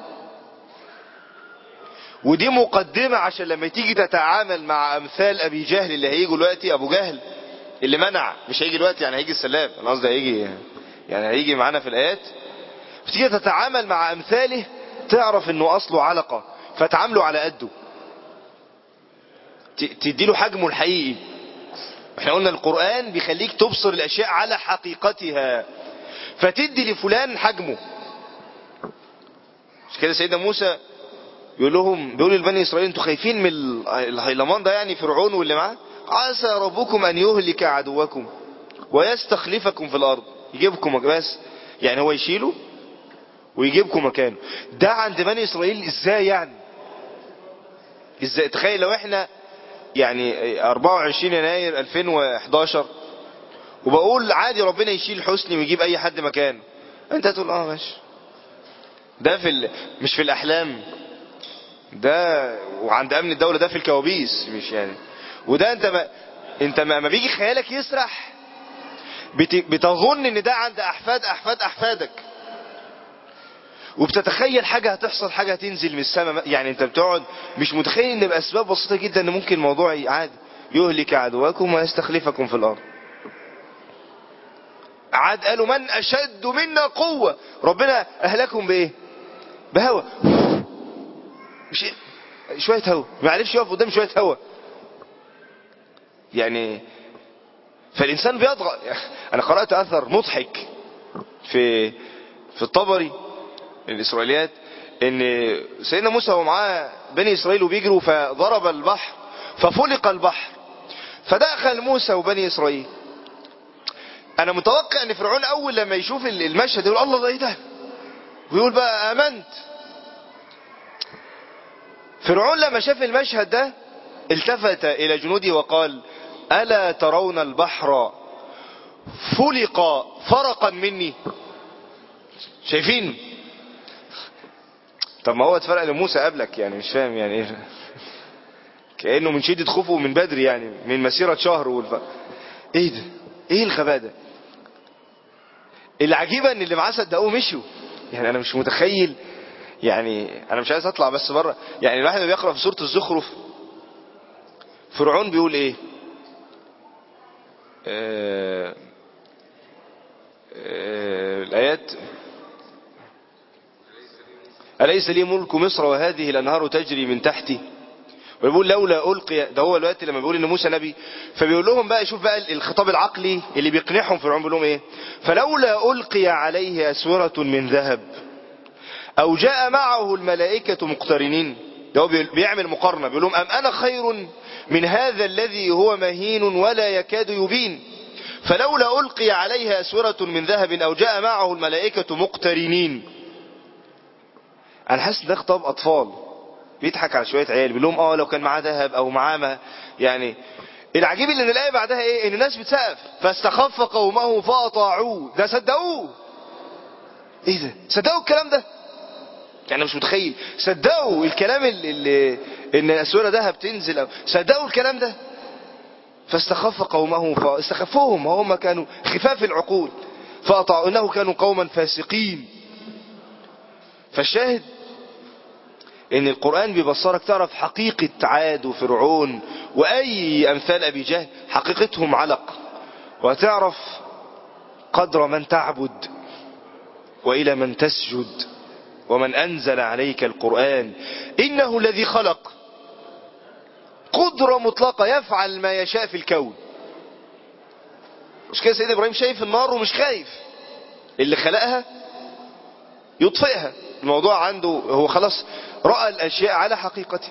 Speaker 1: ودي مقدمة عشان لما تيجي تتعامل مع أمثال أبي جهل اللي هيجوا دلوقتي. أبو جهل اللي منع، مش هيجي دلوقتي يعني، هيجي السلام، أنا قصدي هيجي يعني هيجي معانا في الآيات. فتيجي تتعامل مع أمثاله تعرف إنه أصله علقة، فتعامله على قده، تديله حجمه الحقيقي. احنا قلنا القرآن بيخليك تبصر الأشياء على حقيقتها، فتدي لفلان حجمه. مش كده سيدنا موسى يقول لهم، بيقول لبني إسرائيل انتوا خايفين من الهيلمان ده، يعني فرعون واللي معاه؟ عسى ربكم أن يهلك عدوكم ويستخلفكم في الأرض، يجيبكم بس، يعني هو يشيله ويجيبكم مكانه. ده عند بني إسرائيل ازاي يعني؟ ازاي؟ تخيل لو احنا يعني أربعة وعشرين يناير ألفين وإحداشر وبقول عادي ربنا يشيل حسني ويجيب اي حد مكانه، انت تقول اه ماشي. ده في ال... مش في الاحلام ده، وعند امن الدولة ده في الكوابيس، مش يعني. وده انت ما... انت ما, ما بيجي خيالك يسرح بت... بتظن ان ده عند احفاد احفاد احفادك، وبتتخيل حاجة هتحصل، حاجة هتنزل من السماء. يعني انت بتقعد مش متخيل ان باسباب بسيطة جدا ان ممكن الموضوع عادي يهلك عدوكم ويستخلفكم في الارض. عاد قالوا من اشد منا قوة، ربنا اهلكهم بايه؟ بهوى. مش شوية هوا، ما عرفش يقف قدام شوية هوا يعني. فالإنسان بيضغط. أنا قرأت أثر مضحك في في الطبري الإسرائيليات، إن سيدنا موسى ومعاه بني إسرائيل وبيجروا فضرب البحر ففلق البحر فدخل موسى وبني إسرائيل. أنا متوقع إن فرعون أول لما يشوف المشهد يقول الله ده إيه ده، ويقول بقى آمنت. فرعون لما شاف المشهد ده التفت إلى جنوده وقال ألا ترون البحر فلق فرقا مني؟ شايفين؟ طب ما هو اتفرق لموسى قبلك يعني، مش فاهم يعني ايه. كأنه من شدة خوفه من بدري يعني، من مسيرة شهر والف... ايه ده، ايه الغباء ده. العجيبة ان اللي معاه صدقوه مشوا. يعني انا مش متخيل يعني، انا مش عايز اطلع بس بره يعني. الواحد بيقرأ في سورة الزخرف فرعون بيقول ايه، آه آه الآيات أليس لي ملك مصر وهذه الأنهار تجري من تحتي، ويقول لولا ألقي. ده هو الوقت لما بيقول إن موسى نبي، فبيقول لهم بقى، شوف بقى الخطاب العقلي اللي بيقنعهم فرعون، بيقول لهم إيه، فلولا ألقي عليه أسورة من ذهب أو جاء معه الملائكة مقترنين. ده هو بيعمل مقارنة، بيقول لهم أم أنا خير من هذا الذي هو مهين ولا يكاد يبين، فلولا ألقي عليه أسورة من ذهب أو جاء معه الملائكة مقترنين. أنا حاسس ده خطاب أطفال بيضحك على شوية عيال، بيقول لهم اه لو كان معاه ذهب او معاه ما يعني. العجيب اللي نلاقي بعدها ايه، ان الناس بتسقف فاستخف قومه فاطاعوه. ده صدقوه. ايه ده، صدقوا الكلام ده يعني، مش متخيل. صدقوا الكلام اللي, اللي ان اسوره ذهب تنزل، أو صدقوا الكلام ده. فاستخف قومه فاستخفوهم، هم كانوا خفاف العقول، فاطاعوا انه كانوا قوما فاسقين. فالشاهد ان القرآن بيبصرك تعرف حقيقة عاد وفرعون واي امثال ابي جهل، حقيقتهم علق، وتعرف قدر من تعبد والى من تسجد ومن انزل عليك القرآن انه الذي خلق. قدرة مطلقة يفعل ما يشاء في الكون. مش كده سيدنا ابراهيم شايف النار ومش خايف، اللي خلقها يطفئها. الموضوع عنده هو خلاص رأى الاشياء على حقيقته.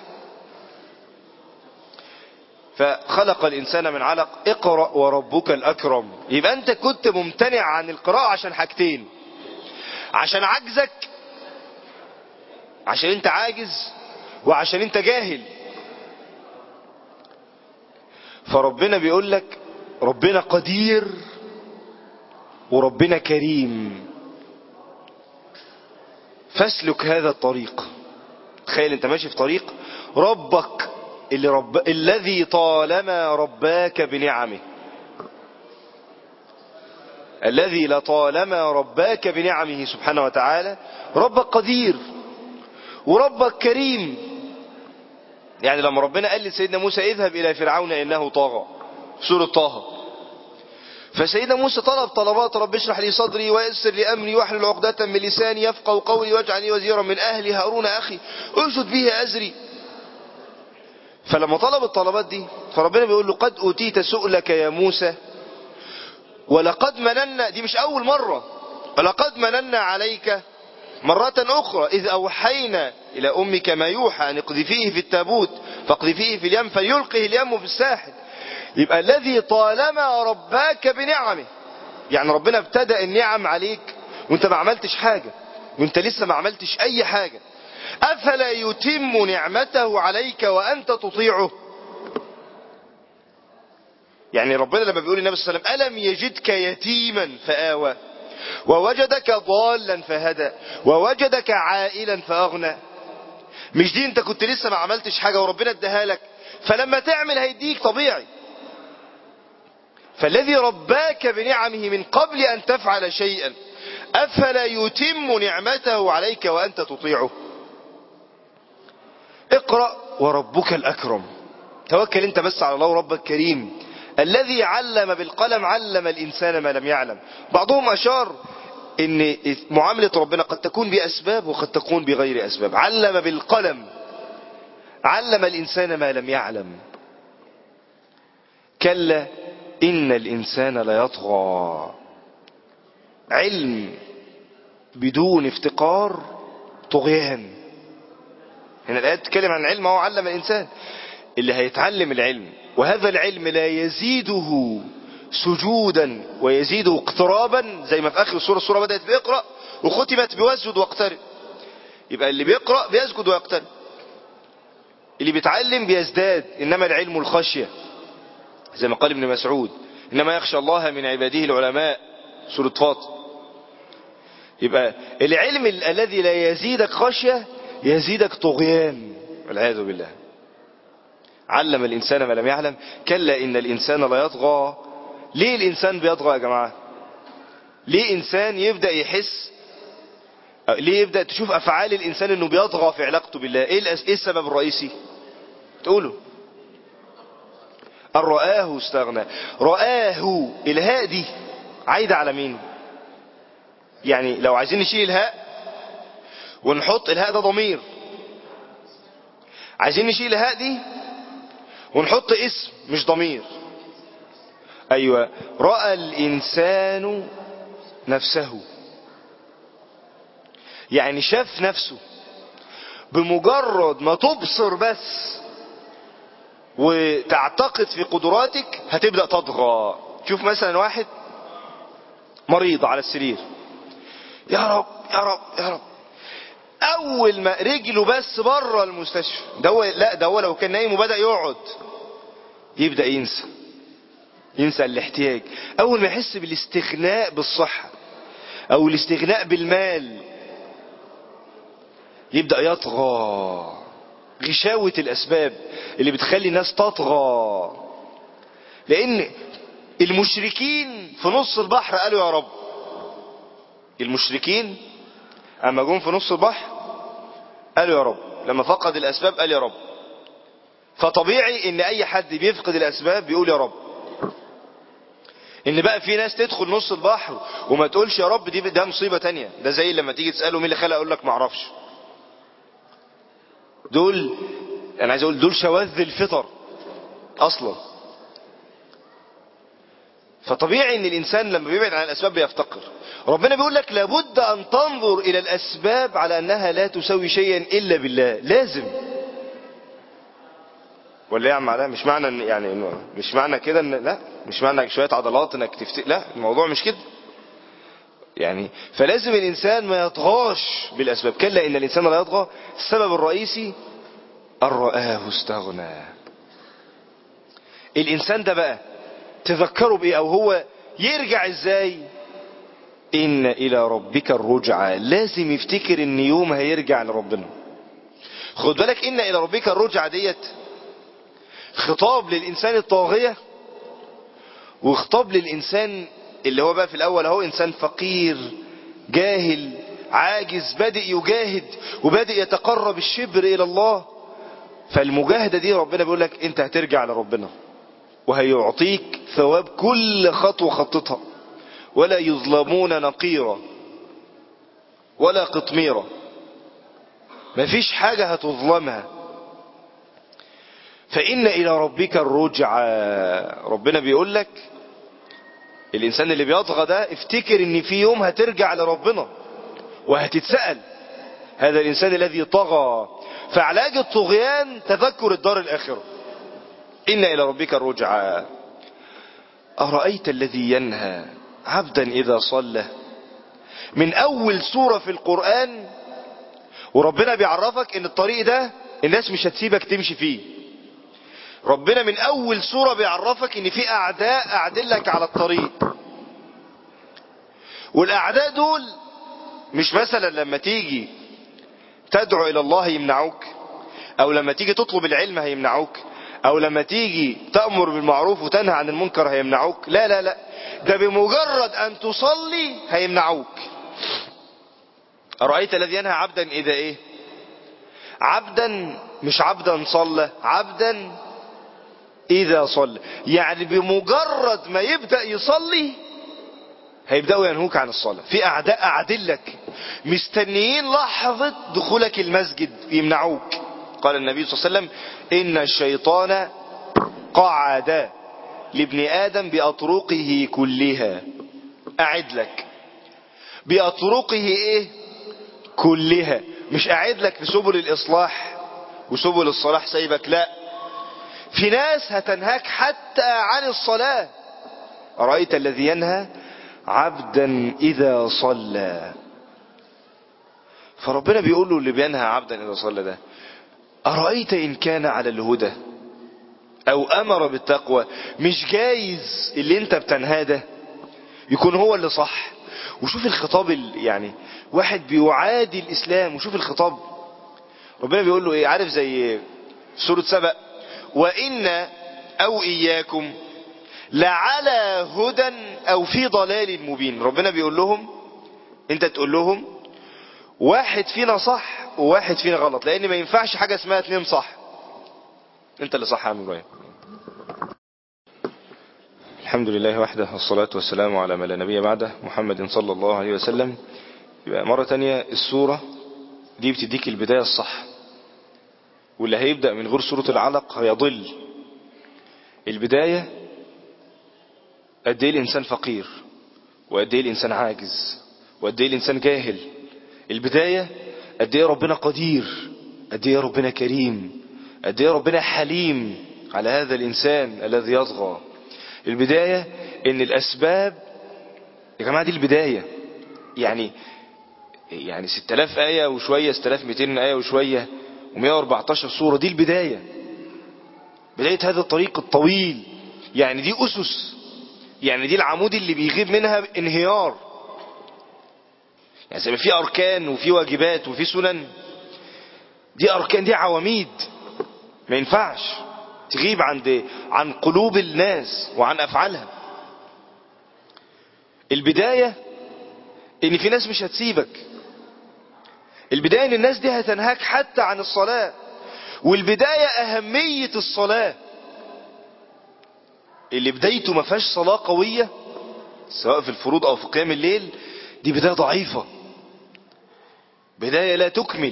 Speaker 1: فخلق الانسان من علق اقرأ وربك الاكرم. يبقى انت كنت ممتنع عن القراءة عشان حاجتين، عشان عجزك، عشان انت عاجز، وعشان انت جاهل. فربنا بيقول لك ربنا قدير وربنا كريم، فاسلك هذا الطريق. تخيل انت ماشي في طريق ربك اللي رب... الذي طالما رباك بنعمه، الذي لطالما رباك بنعمه سبحانه وتعالى. ربك قدير وربك كريم. يعني لما ربنا قال لسيدنا موسى اذهب الى فرعون انه طغى في سورة طه، فسيدنا موسى طلب طلبات رب اشرح لي صدري ويسر لي امري واحلل عقدة من لساني يفقهوا قولي واجعل لي وزيرا من اهلي هارون اخي اشدد به ازري. فلما طلب الطلبات دي فربنا بيقول له قد اوتيت سؤلك يا موسى ولقد مننا، دي مش اول مرة، ولقد مننا عليك مرة اخرى اذ اوحينا الى امك ما يوحى ان اقذفيه في التابوت فاقذفيه في اليم فليلقه اليم في الساحل. يبقى الذي طالما رباك بنعمه، يعني ربنا ابتدأ النعم عليك وانت ما عملتش حاجة، وانت لسه ما عملتش اي حاجة. افلا يتم نعمته عليك وانت تطيعه. يعني ربنا لما بيقول النبي صلى الله عليه وسلم ألم يجدك يتيما فآوى ووجدك ضالا فهدى ووجدك عائلا فأغنى، مش دي انت كنت لسه ما عملتش حاجة وربنا اداها لك، فلما تعمل هيديك طبيعي. فالذي رباك بنعمه من قبل أن تفعل شيئا أفلا يتم نعمته عليك وأنت تطيعه. اقرأ وربك الأكرم. توكل انت بس على الله. ربك كريم الذي علم بالقلم علم الإنسان ما لم يعلم. بعضهم أشار ان معاملة ربنا قد تكون بأسباب وقد تكون بغير أسباب. علم بالقلم علم الإنسان ما لم يعلم. كلا إن الإنسان ليطغى. علم بدون افتقار طغيان. هنا الآية تتكلم عن العلم، هو علم الإنسان اللي هيتعلم العلم، وهذا العلم لا يزيده سجودا ويزيده اقترابا، زي ما في آخر السورة، السورة بدأت بيقرأ وختمت بواسجد واقترب. يبقى اللي بيقرأ بيسجد ويقترب، اللي بيتعلم بيزداد. إنما العلم الخشية، زي ما قال ابن مسعود، إنما يخشى الله من عباده العلماء، سورة فاطر. يبقى العلم الذي لا يزيدك خشية يزيدك طغيان والعياذ بالله. علم الإنسان ما لم يعلم. كلا إن الإنسان لا يطغى. ليه الإنسان بيطغى يا جماعة؟ ليه إنسان يبدأ يحس، ليه يبدأ تشوف أفعال الإنسان إنه بيطغى في علاقته بالله؟ إيه السبب الرئيسي؟ تقوله أن رآه استغنى. رآه، الهاء دي عايدة على مين؟ يعني لو عايزين نشيل الهاء ونحط الهاء ده ضمير، عايزين نشيل الهاء دي ونحط اسم مش ضمير. ايوه، رأى الانسان نفسه، يعني شاف نفسه. بمجرد ما تبصر بس وتعتقد في قدراتك هتبدأ تطغى. شوف مثلا واحد مريض على السرير، يا رب يا رب يا رب، اول ما رجله بس بره المستشفى، ده هو لا ده هو لو كان نايم وبدأ يقعد يبدأ ينسى ينسى الاحتياج. اول ما يحس بالاستغناء بالصحة او الاستغناء بالمال يبدأ يطغى. غشاوة الاسباب اللي بتخلي الناس تطغى. لان المشركين في نص البحر قالوا يا رب. المشركين اما جم في نص البحر قالوا يا رب، لما فقد الاسباب قال يا رب. فطبيعي ان اي حد بيفقد الاسباب بيقول يا رب. ان بقى في ناس تدخل نص البحر وما تقولش يا رب، دي ده مصيبة تانية. ده زي لما تيجي تسأله مين اللي خلق يقول لك ما اعرفش. دول انا عايز اقول دول شواذ الفطر اصلا. فطبيعي ان الانسان لما بيبعد عن الاسباب بيفتقر. ربنا بيقول لك لابد ان تنظر الى الاسباب على انها لا تسوي شيئا الا بالله. لازم. ولا يا عم علاء، مش معنى يعني انه مش معنى كده ان لا مش معنى شويه عضلات انك تفتق، لا الموضوع مش كده يعني. فلازم الانسان ما يطغاش بالاسباب. كلا ان الانسان لا يطغى. السبب الرئيسي ان رآه استغنى. الانسان ده بقى تذكره بايه او هو يرجع ازاي؟ ان الى ربك الرجعى. لازم يفتكر ان يوم هيرجع لربنا. خد بالك، ان الى ربك الرجعى ديت خطاب للإنسان الطاغية وخطاب للإنسان اللي هو بقى في الأول اهو إنسان فقير جاهل عاجز بادئ يجاهد وبادئ يتقرب الشبر إلى الله. فالمجاهدة دي ربنا بيقول لك أنت هترجع لربنا وهيعطيك ثواب كل خطوة خطتها، ولا يظلمون نقيرا ولا قطميرا. مفيش حاجة هتظلمها. فإن إلى ربك الرجعى. ربنا بيقول لك الإنسان اللي بيطغى ده افتكر ان في يوم هترجع لربنا وهتتسأل. هذا الإنسان الذي طغى. فعلاج الطغيان تذكر الدار الآخرة. إن إلى ربك الرجعى. أرأيت الذي ينهى عبدا إذا صلى. من أول سورة في القرآن وربنا بيعرفك ان الطريق ده الناس مش هتسيبك تمشي فيه. ربنا من اول سورة بيعرفك ان في اعداء قاعدين لك على الطريق. والاعداء دول مش مثلا لما تيجي تدعو الى الله يمنعوك، او لما تيجي تطلب العلم هيمنعوك، او لما تيجي تأمر بالمعروف وتنهى عن المنكر هيمنعوك. لا لا لا، ده بمجرد ان تصلي هيمنعوك. أرأيت الذي ينهى عبدا إذا إيه؟ عبدا مش عبدا صلى، عبدا إذا صلى. يعني بمجرد ما يبدأ يصلي هيبدأوا ينهوك عن الصلاة. في أعداء قاعدين لك مستنيين لحظة دخولك المسجد يمنعوك. قال النبي صلى الله عليه وسلم إن الشيطان قعد لابن آدم بأطرقه كلها. أعد لك بأطرقه إيه كلها، مش أعد لك في سبل الإصلاح وسبل الصلاح سيبك، لا، في ناس هتنهاك حتى عن الصلاة. أرأيت الذي ينهى عبدا إذا صلى. فربنا بيقول له اللي بينهى عبدا إذا صلى ده، أرأيت إن كان على الهدى أو أمر بالتقوى. مش جايز اللي انت بتنهاه ده يكون هو اللي صح. وشوف الخطاب يعني واحد بيعادي الإسلام، وشوف الخطاب ربنا بيقول له ايه، عارف زي سورة سبأ، وإن أو إياكم لعلى هدى أو في ضلال مبين. ربنا بيقول لهم انت تقول لهم واحد فينا صح وواحد فينا غلط، لأن ما ينفعش حاجة اسمها اتنين صح. انت اللي صح يا عم ابراهيم. الحمد لله وحده، والصلاة والسلام على من لا نبي بعده، محمد صلى الله عليه وسلم. يبقى مرة تانية السورة دي بتديك البداية الصح، واللي هيبدأ من غير سورة العلق هيضل. البداية قد ايه الانسان فقير، وقد ايه الانسان عاجز، وقد ايه الانسان جاهل. البداية قد ايه ربنا قدير، قد ايه ربنا كريم، قد ايه ربنا حليم على هذا الانسان الذي يطغى. البداية ان الاسباب يا جماعة دي البداية. يعني يعني ستة آلاف آية وشوية، ستة آلاف ومئتين آية وشوية، ومئة وأربعتاشر سورة، دي البداية، بداية هذا الطريق الطويل. يعني دي أسس، يعني دي العمود اللي بيغيب منها انهيار. يعني زي ما في أركان وفي واجبات وفي سنن، دي أركان، دي عواميد ما ينفعش تغيب عند عن قلوب الناس وعن أفعالها. البداية ان في ناس مش هتسيبك. البداية ان الناس دي هتنهاك حتى عن الصلاة. والبداية اهمية الصلاة. اللي بدايته ما فيهاش صلاة قوية سواء في الفروض او في قيام الليل، دي بداية ضعيفة، بداية لا تكمل.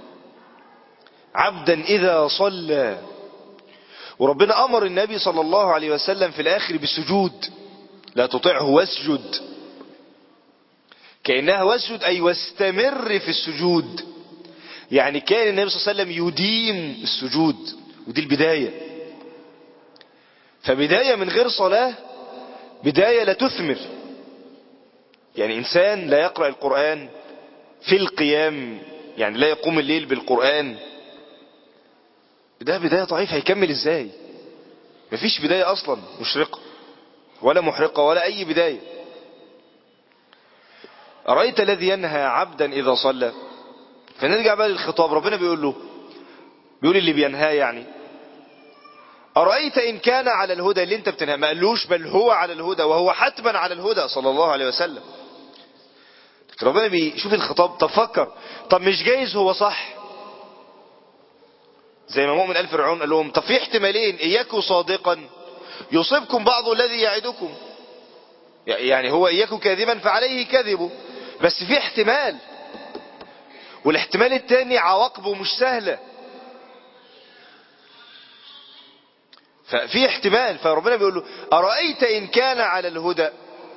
Speaker 1: عبدا اذا صلى. وربنا امر النبي صلى الله عليه وسلم في الاخر بالسجود، لا تطعه واسجد. كأنها واسجد أي واستمر في السجود. يعني كان النبي صلى الله عليه وسلم يديم السجود، ودي البداية. فبداية من غير صلاة بداية لا تثمر. يعني إنسان لا يقرأ القرآن في القيام، يعني لا يقوم الليل بالقرآن، ده بداية ضعيف، هيكمل ازاي؟ مفيش بداية أصلا مشرقة ولا محرقة ولا أي بداية. أرأيت الذي ينهى عبدا إذا صلى. فنرجع بقى للخطاب، ربنا بيقول له، بيقول اللي بينهاه يعني أرأيت إن كان على الهدى. اللي انت بتنهى ما قالوش بل هو على الهدى، وهو حتما على الهدى صلى الله عليه وسلم. ربنا بيشوف الخطاب. طب فكر، طب مش جايز هو صح زي ما مؤمن قال فرعون، قال لهم طب في احتمالين، إياكوا صادقا يصيبكم بعض الذي يعدكم. يعني هو إياكوا كاذبا فعليه كذبه، بس في احتمال، والاحتمال التاني عواقبه مش سهلة. ففي احتمال. فربنا بيقول له أرأيت إن كان على الهدى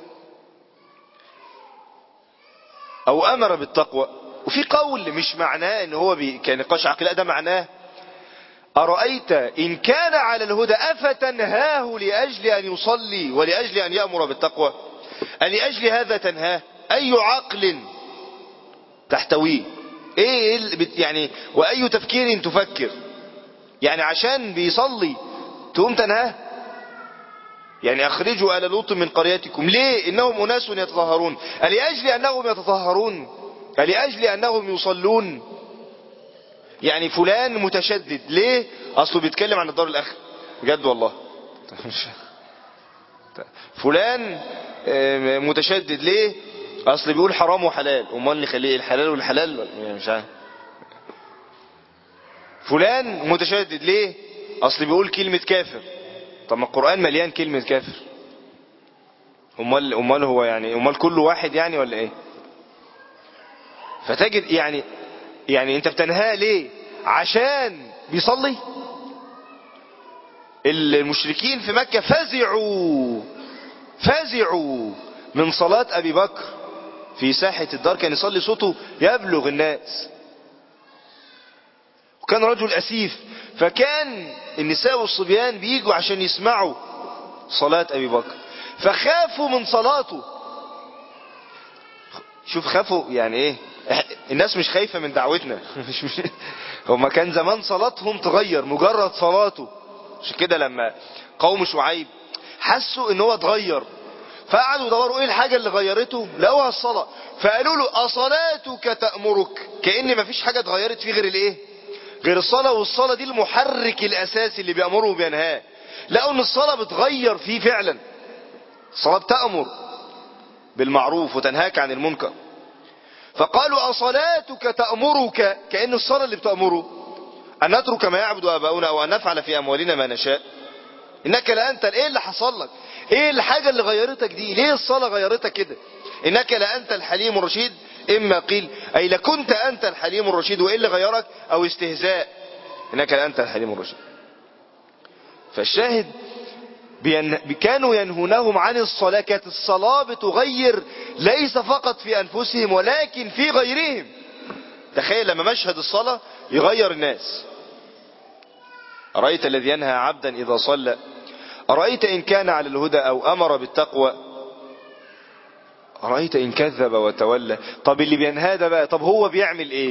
Speaker 1: أو أمر بالتقوى. وفي قول مش معناه ان هو كنقاش عقل، ده معناه أرأيت إن كان على الهدى أفتنهاه لأجل أن يصلي ولأجل أن يأمر بالتقوى. لأجل هذا تنهاه؟ أي عقل تحتويه؟ إيه يعني؟ وأي تفكير تفكر؟ يعني عشان بيصلي تقوم تنهاه؟ يعني أخرجوا آل لوط من قريتكم ليه؟ إنهم أناس يتطهرون. لأجل أنهم يتطهرون؟ لأجل أنهم يصلون؟ يعني فلان متشدد ليه؟ أصله بيتكلم عن الدار الآخرة. بجد والله. فلان متشدد ليه؟ أصله بيقول حرام وحلال. أمال اللي يخليه الحلال والحلال مش عارف. فلان متشدد ليه؟ أصله بيقول كلمة كافر. طب ما القرآن مليان كلمة كافر. أمال أمال هو يعني أمال كل واحد يعني ولا إيه؟ فتجد يعني يعني أنت بتنهاه ليه؟ عشان بيصلي. المشركين في مكة فزعوا فزعوا من صلاة أبي بكر في ساحة الدار، كان يصلي صوته يبلغ الناس، وكان رجل أسيف، فكان النساء والصبيان بيجوا عشان يسمعوا صلاة أبي بكر، فخافوا من صلاته. شوف خافوا يعني ايه، الناس مش خايفة من دعوتنا مش مش هما كان زمان صلاتهم تغير مجرد صلاته. مش كده لما قوم شعيب حسوا ان هو اتغير، فقعدوا يدوروا ايه الحاجة اللي غيرته، لقوها الصلاة، فقالوا له أصلاتك تأمرك، كأن مفيش حاجة اتغيرت فيه غير الايه، غير الصلاة، والصلاة دي المحرك الأساسي اللي بيأمره وبينهاه. لقوا ان الصلاة بتغير فيه فعلا، الصلاة بتأمر بالمعروف وتنهاك عن المنكر. فقالوا أصلاتك تأمرك، كأن الصلاة اللي بتأمره أن نترك ما يعبد آباؤنا أو أن نفعل في أموالنا ما نشاء. إنك لأنت، إيه اللي حصل لك، إيه الحاجة اللي غيرتك دي، ليه الصلاة غيرتك كده؟ إنك لأنت الحليم الرشيد، إما قيل أي لكنت أنت الحليم الرشيد، وإيه اللي غيرك، أو استهزاء، إنك لأنت الحليم الرشيد. فالشاهد بين... كانوا ينهونهم عن الصلاة، كانت الصلاة بتغير ليس فقط في أنفسهم ولكن في غيرهم. تخيل لما مشهد الصلاة يغير الناس. أرأيت الذي ينهى عبدا إذا صلى، أرأيت إن كان على الهدى أو أمر بالتقوى، أرأيت إن كذب وتولى. طب اللي بينهى ده بقى، طب هو بيعمل إيه؟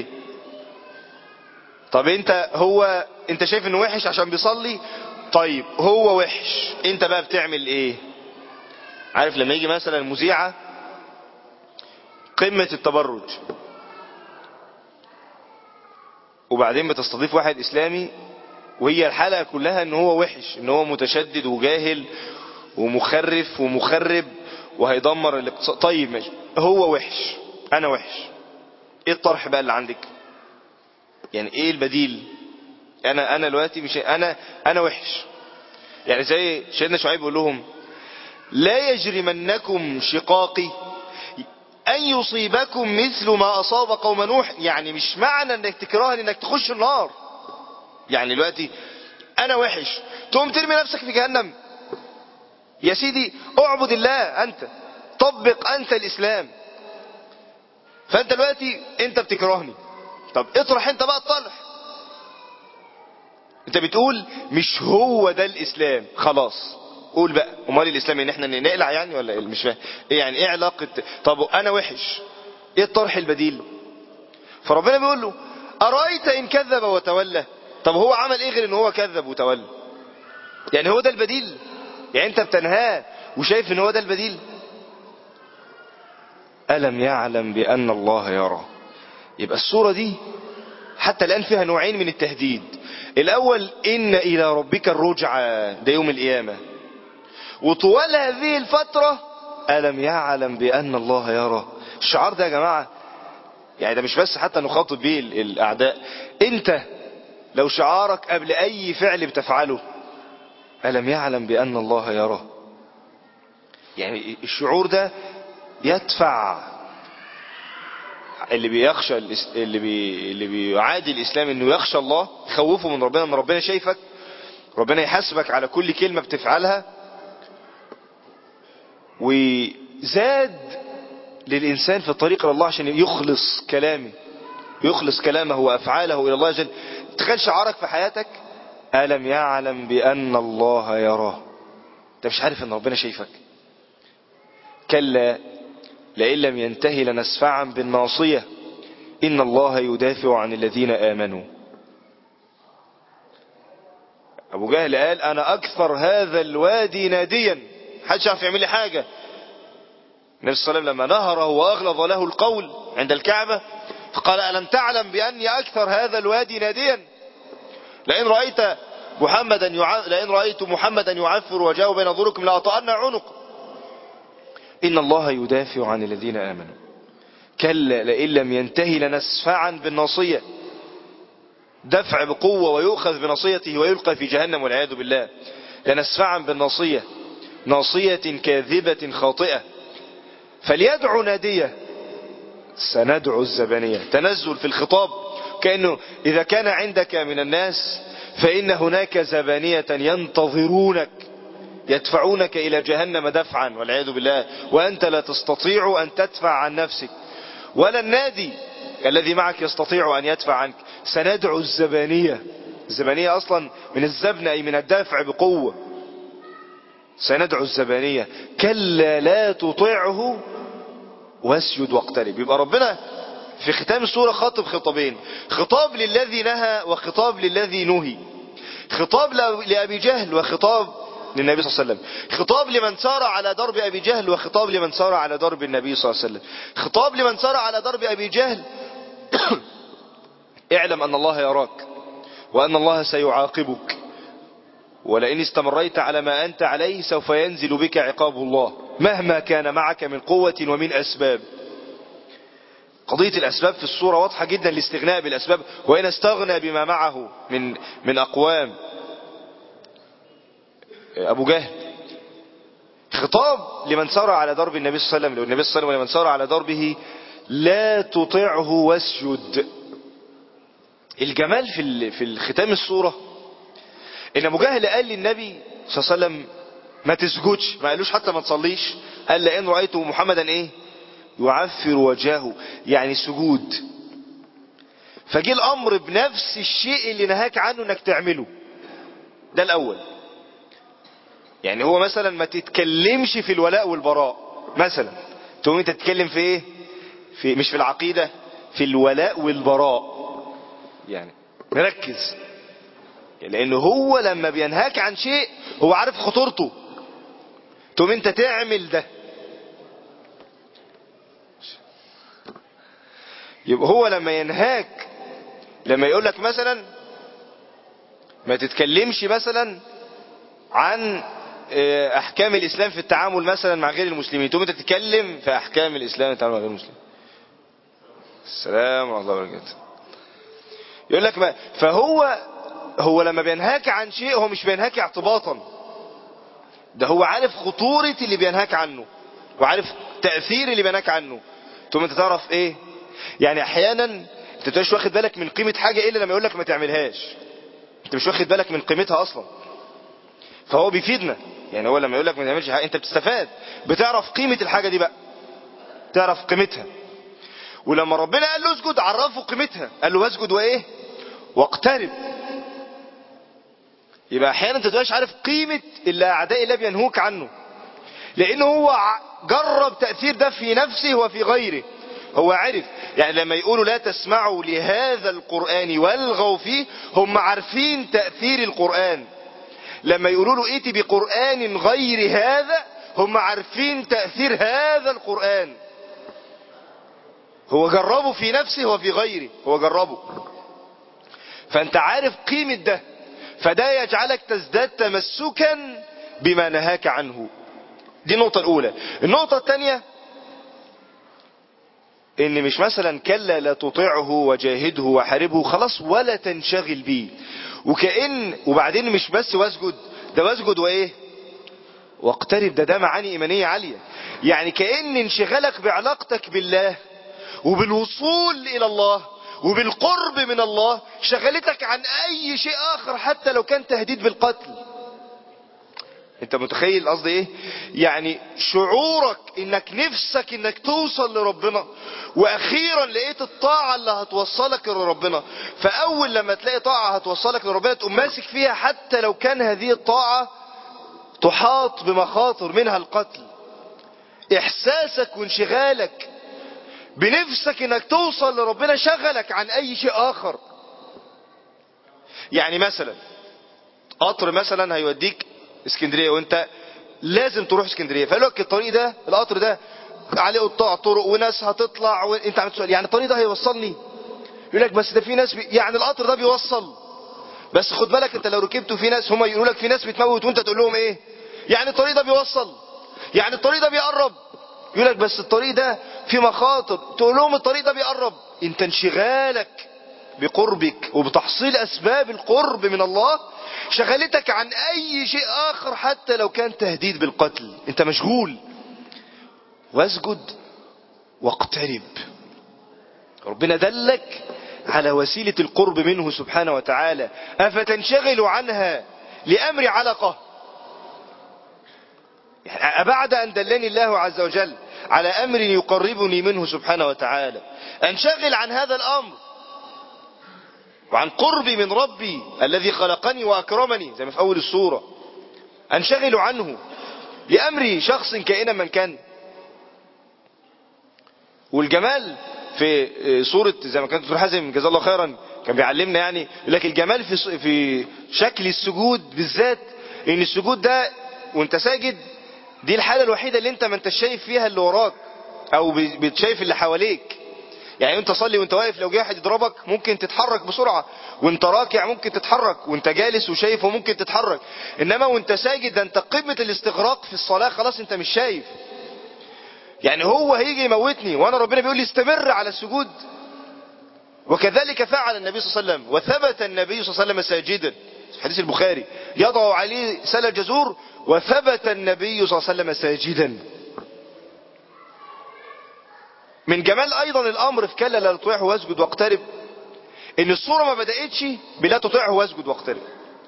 Speaker 1: طب انت هو انت شايف انه وحش عشان بيصلي، طيب هو وحش، انت بقى بتعمل ايه؟ عارف لما يجي مثلا مذيعة قمة التبرج وبعدين بتستضيف واحد اسلامي، وهي الحلقة كلها ان هو وحش، ان هو متشدد وجاهل ومخرف ومخرب وهيدمر الاقتصاد. طيب ماشي، هو وحش، انا وحش، ايه الطرح بقى اللي عندك؟ يعني ايه البديل؟ انا انا دلوقتي مش انا انا وحش، يعني زي سيدنا شعيب يقول لهم لا يجرمنكم شقاقي ان يصيبكم مثل ما اصاب قوم نوح. يعني مش معنى انك تكرهني انك تخش النار، يعني دلوقتي انا وحش تقوم ترمي نفسك في جهنم. يا سيدي اعبد الله، انت طبق انت الاسلام. فانت دلوقتي انت بتكرهني، طب اطرح انت بقى الطرح. انت بتقول مش هو ده الاسلام، خلاص قول بقى امال الاسلام ان احنا نقلع يعني ولا ايه؟ مش فاهم ايه يعني، ايه علاقة؟ طب انا وحش، ايه الطرح البديل؟ فربنا بيقول له ارايت ان كذب وتولى. طب هو عمل ايه غير ان هو كذب وتولى؟ يعني هو ده البديل؟ يعني انت بتنهاه وشايف ان هو ده البديل؟ ألم يعلم بأن الله يرى. يبقى السورة دي حتى الآن فيها نوعين من التهديد. الأول إن إلى ربك الرجعى، ده يوم القيامة، وطوال هذه الفترة ألم يعلم بأن الله يرى. الشعار ده يا جماعة يعني ده مش بس حتى نخاطب به الأعداء، أنت لو شعارك قبل أي فعل بتفعله ألم يعلم بأن الله يرى، يعني الشعور ده يدفع اللي بيخشى اللي بي اللي بيعادي الإسلام انه يخشى الله، يخوفه من ربنا، ان ربنا شايفك، ربنا يحاسبك على كل كلمة بتفعلها. وزاد للإنسان في الطريق إلى الله عشان يخلص كلامه يخلص كلامه وأفعاله إلى الله جل. تخيل شعارك في حياتك ألم يعلم بأن الله يراه. انت مش عارف ان ربنا شايفك؟ كلا لئن لم ينتهي لنسفعا بالناصية إن الله يدافع عن الذين آمنوا. أبو جهل قال أنا أكثر هذا الوادي ناديا، محدش يعرف يعمل لي حاجة. النبي صلى الله عليه وسلم لما نهره وأغلظ له القول عند الكعبة فقال ألم تعلم بأني أكثر هذا الوادي ناديا؟ لئن رأيت محمدا يع... لئن رأيت محمدا يعفر وجهه بين ظهوركم لأطأن عنق. إن الله يدافع عن الذين آمنوا. كلا لئن لم ينتهي لنسفعا بالناصية، دفع بقوة ويؤخذ بناصيته ويلقى في جهنم والعياذ بالله. لنسفعا بالناصية، ناصية كاذبة خاطئة، فليدعو نادية سندعو الزبانية. تنزل في الخطاب، كأنه إذا كان عندك من الناس فإن هناك زبانية ينتظرونك يدفعونك إلى جهنم دفعا والعياذ بالله، وأنت لا تستطيع أن تدفع عن نفسك، ولا النادي الذي معك يستطيع أن يدفع عنك. سندعو الزبانية. الزبانية أصلا من الزبن أي من الدافع بقوة. سندعو الزبانية كلا لا تطيعه واسجد واقترب. يبقى ربنا في ختام السورة خاطب خطابين، خطاب للذي نهى وخطاب للذي نهي، خطاب لأبي جهل وخطاب للنبي صلى الله عليه وسلم، خطاب لمن سار على درب أبي جهل وخطاب لمن سار على درب النبي صلى الله عليه وسلم. خطاب لمن سار على درب أبي جهل اعلم أن الله يراك وأن الله سيعاقبك، ولئن استمريت على ما أنت عليه سوف ينزل بك عقاب الله مهما كان معك من قوة ومن أسباب. قضية الأسباب في الصورة واضحة جدا، الاستغناء بالأسباب، وإن استغنى بما معه من من أقوام أبو جهل. خطاب لمن سار على درب النبي صلى الله عليه وسلم، النبي صلى الله عليه وسلم ولمن سار على دربه لا تطعه واسجد. الجمال في في الختام الصورة ان ابو جهل قال للنبي صلى الله عليه وسلم ما تسجدش، ما قالوش حتى ما تصليش، قال لئن رأيت محمدا ايه يعفر وجهه، يعني سجود. فجي الامر بنفس الشيء اللي نهاك عنه انك تعمله. ده الاول، يعني هو مثلا ما تتكلمش في الولاء والبراء مثلا، تقوم انت تتكلم في ايه، في مش في العقيدة، في الولاء والبراء. يعني نركز، لأنه هو لما بينهاك عن شيء هو عارف خطورته، تقوم انت تعمل ده. يبقى هو لما ينهاك، لما يقول لك مثلا ما تتكلمش مثلا عن احكام الاسلام في التعامل مثلا مع غير المسلمين، تقوم انت تتكلم في احكام الاسلام في التعامل مع غير المسلمين. السلام ورحمة الله وبركاته. يقول لك ما فهو هو لما بينهاك عن شيء هو مش بينهاك اعتباطا، ده هو عارف خطورة اللي بينهاك عنه وعارف تأثير اللي بينهاك عنه. ثم انت تعرف ايه، يعني احيانا انت مش واخد بالك من قيمة حاجة الا لما يقول لك ما تعملهاش، انت مش واخد بالك من قيمتها اصلا. فهو بيفيدنا، يعني هو لما يقول لك ما تعملش حاجة انت بتستفاد، بتعرف قيمة الحاجة دي بقى، تعرف قيمتها. ولما ربنا قال له اسجد عرفه قيمتها، قال له اسجد وايه واقترب. يبقى احيانا انت تبقاش عارف قيمة اللي اعداء الله بينهوك عنه، لانه هو جرب تأثير ده في نفسه وفي غيره. هو عرف، يعني لما يقولوا لا تسمعوا لهذا القرآن والغوا فيه، هم عارفين تأثير القرآن. لما يقولوا له ائتي بقرآن غير هذا، هم عارفين تأثير هذا القرآن. هو جربه في نفسه وفي غيره، هو جربه. فانت عارف قيمة ده، فده يجعلك تزداد تمسكا بما نهاك عنه. دي النقطة الأولى. النقطة الثانية ان مش مثلا كلا لا تطيعه وجاهده وحاربه خلاص ولا تنشغل بيه، وكأن وبعدين مش بس واسجد، ده واسجد وايه واقترب، ده ده معاني ايمانية عالية. يعني كأن انشغالك بعلاقتك بالله وبالوصول الى الله وبالقرب من الله شغلتك عن اي شيء اخر حتى لو كان تهديد بالقتل. انت متخيل قصدي ايه؟ يعني شعورك انك نفسك انك توصل لربنا، واخيرا لقيت الطاعة اللي هتوصلك لربنا، فاول لما تلاقي طاعة هتوصلك لربنا تقوم ماسك فيها حتى لو كان هذه الطاعة تحاط بمخاطر منها القتل. احساسك وانشغالك بنفسك انك توصل لربنا شغلك عن اي شيء اخر. يعني مثلا قطر مثلا هيوديك اسكندرية وانت لازم تروح اسكندرية، فقال لك الطريق ده القطر ده عليه قطاع طرق وناس هتطلع، وانت عم تسأل يعني الطريق ده هيوصلني؟ يقول لك بس ده في ناس بي... يعني القطر ده بيوصل، بس خد بالك انت لو ركبته في ناس هم يقولوا لك في ناس بتموت، وانت تقول لهم ايه؟ يعني الطريق ده بيوصل، يعني الطريق ده بيقرب. يقول لك بس الطريق ده في مخاطر، تقول لهم الطريق ده بيقرب. انت انشغالك بقربك وبتحصيل اسباب القرب من الله شغلتك عن اي شيء اخر حتى لو كان تهديد بالقتل، انت مشغول. واسجد واقترب. ربنا دلك على وسيلة القرب منه سبحانه وتعالى، أفتنشغل عنها لأمر علقة؟ يعني أبعد أن دلني الله عز وجل على أمر يقربني منه سبحانه وتعالى أنشغل عن هذا الأمر وعن قربي من ربي الذي خلقني وأكرمني زي ما في أول السورة، أنشغل عنه لأمر شخص كائنا من كان. والجمال في سورة زي ما كانت دكتور حازم جزاه الله خيرا كان بيعلمنا، يعني لكن الجمال في في شكل السجود بالذات، ان السجود ده وانت ساجد دي الحالة الوحيدة اللي انت ما انت شايف فيها اللي وراك او بتشايف اللي حواليك. يعني انت صلي وانت واقف لو جه واحد يضربك ممكن تتحرك بسرعة، وانت راكع ممكن تتحرك، وانت جالس وشايفه ممكن تتحرك. انما وانت ساجد ده انت قمة الاستغراق في الصلاة، خلاص انت مش شايف. يعني هو هيجي يموتني وانا ربنا بيقول لي استمر على السجود. وكذلك فعل النبي صلى الله عليه وسلم، وثبت النبي صلى الله عليه وسلم ساجدا في حديث البخاري يضع عليه سل الجزور، وثبت النبي صلى الله عليه وسلم ساجدا. من جمال ايضا الامر في كلا لا تطيعه واسجد واقترب ان الصورة ما بدأتش بلا تطيعه واسجد واقترب،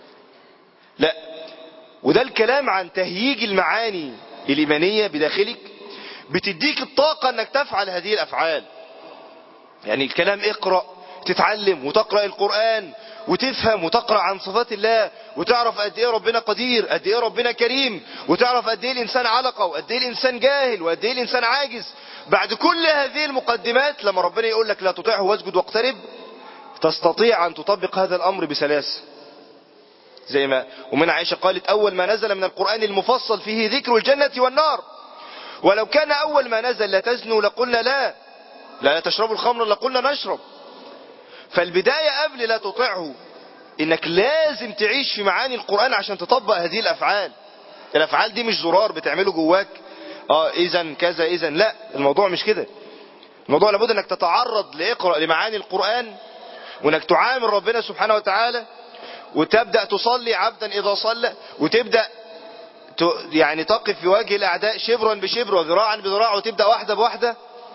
Speaker 1: لا، وده الكلام عن تهييج المعاني الايمانية بداخلك بتديك الطاقة انك تفعل هذه الافعال. يعني الكلام اقرأ تتعلم وتقرأ القرآن وتفهم وتقرأ عن صفات الله وتعرف قد ايه ربنا قدير، قد ايه ربنا كريم، وتعرف قد ايه الانسان علقة وقد ايه الانسان جاهل وقد ايه الانسان عاجز. بعد كل هذه المقدمات لما ربنا يقول لك لا تطيعه واسجد واقترب تستطيع ان تطبق هذا الامر بسلاسة. زي ما ومن عائشة قالت اول ما نزل من القرآن المفصل فيه ذكر الجنة والنار، ولو كان اول ما نزل لا تزنوا لقلنا لا، لا تشربوا الخمر لقلنا نشرب. فالبداية قبل لا تطيعه انك لازم تعيش في معاني القرآن عشان تطبق هذه الافعال. الافعال دي مش زرار بتعمله جواك اه اذا كذا اذا، لا، الموضوع مش كده. الموضوع لابد انك تتعرض لاقرأ لمعاني القرآن، وانك تعامل ربنا سبحانه وتعالى، وتبدأ تصلي عبدا اذا صلى، وتبدأ يعني تقف في وجه الاعداء شبرا بشبر وذراعا بذراع، وتبدأ واحدة بواحدة.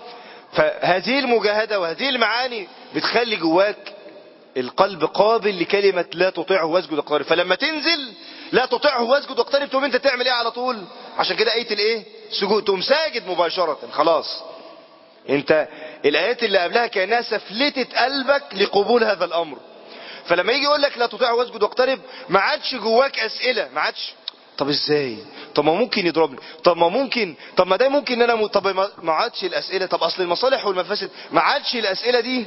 Speaker 1: فهذه المجاهدة وهذه المعاني بتخلي جواك القلب قابل لكلمة لا تطيعه واسجد واقترب. فلما تنزل لا تطيعه واسجد واقترب تقوم انت تعمل ايه على طول؟ عشان كده ايه الايه سجود، تقوم ساجد مباشرة. خلاص انت الايات اللي قبلها كأنها سفلتت قلبك لقبول هذا الامر. فلما يجي يقول لك لا تطيعه واسجد واقترب ما عادش جواك اسئلة، ما عادش طب ازاي، طب ما ممكن يضربني، طب ما ممكن، طب ما ده ممكن ان انا م... طب ما عادش الاسئلة، طب اصل المصالح والمفاسد، ما عادش الاسئلة دي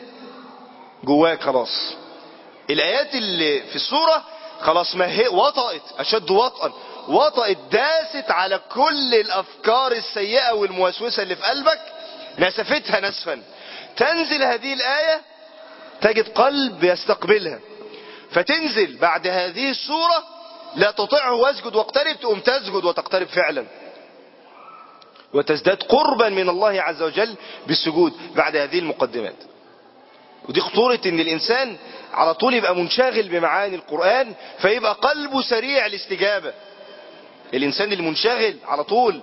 Speaker 1: جواك. خلاص الايات اللي في السورة خلاص ما هي وطأت اشد وطئا، وطأت داست على كل الافكار السيئة والموسوسة اللي في قلبك، نسفتها نسفا. تنزل هذه الاية تجد قلب يستقبلها، فتنزل بعد هذه السورة لا تطيعه واسجد واقترب، تقوم تسجد وتقترب فعلا وتزداد قربا من الله عز وجل بالسجود بعد هذه المقدمات. ودي خطورة ان الانسان على طول يبقى منشغل بمعاني القرآن فيبقى قلبه سريع الاستجابة. الانسان المنشغل على طول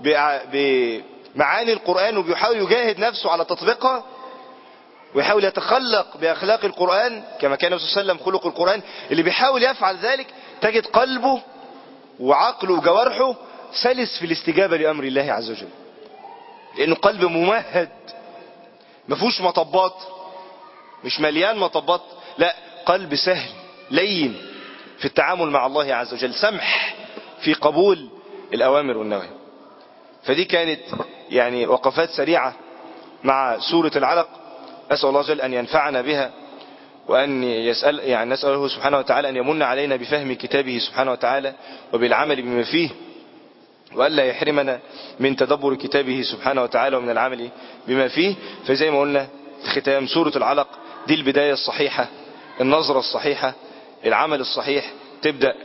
Speaker 1: بمعاني القرآن وبيحاول يجاهد نفسه على تطبيقها ويحاول يتخلق بأخلاق القرآن كما كان النبي صلى الله عليه وسلم خلق القرآن، اللي بيحاول يفعل ذلك تجد قلبه وعقله وجوارحه سلس في الاستجابة لأمر الله عز وجل، لأنه قلب ممهد ما فيهوش مطبات، مش مليان مطبات، لا، قلب سهل لين في التعامل مع الله عز وجل، سمح في قبول الأوامر والنواهي. فدي كانت يعني وقفات سريعة مع سورة العلق. أسأل الله عز وجل أن ينفعنا بها، وأن يسأل يعني نسأله سبحانه وتعالى أن يمن علينا بفهم كتابه سبحانه وتعالى وبالعمل بما فيه، وألا يحرمنا من تدبر كتابه سبحانه وتعالى ومن العمل بما فيه. فزي ما قلنا ختام سورة العلق دي البداية الصحيحة، النظرة الصحيحة، العمل الصحيح، تبدأ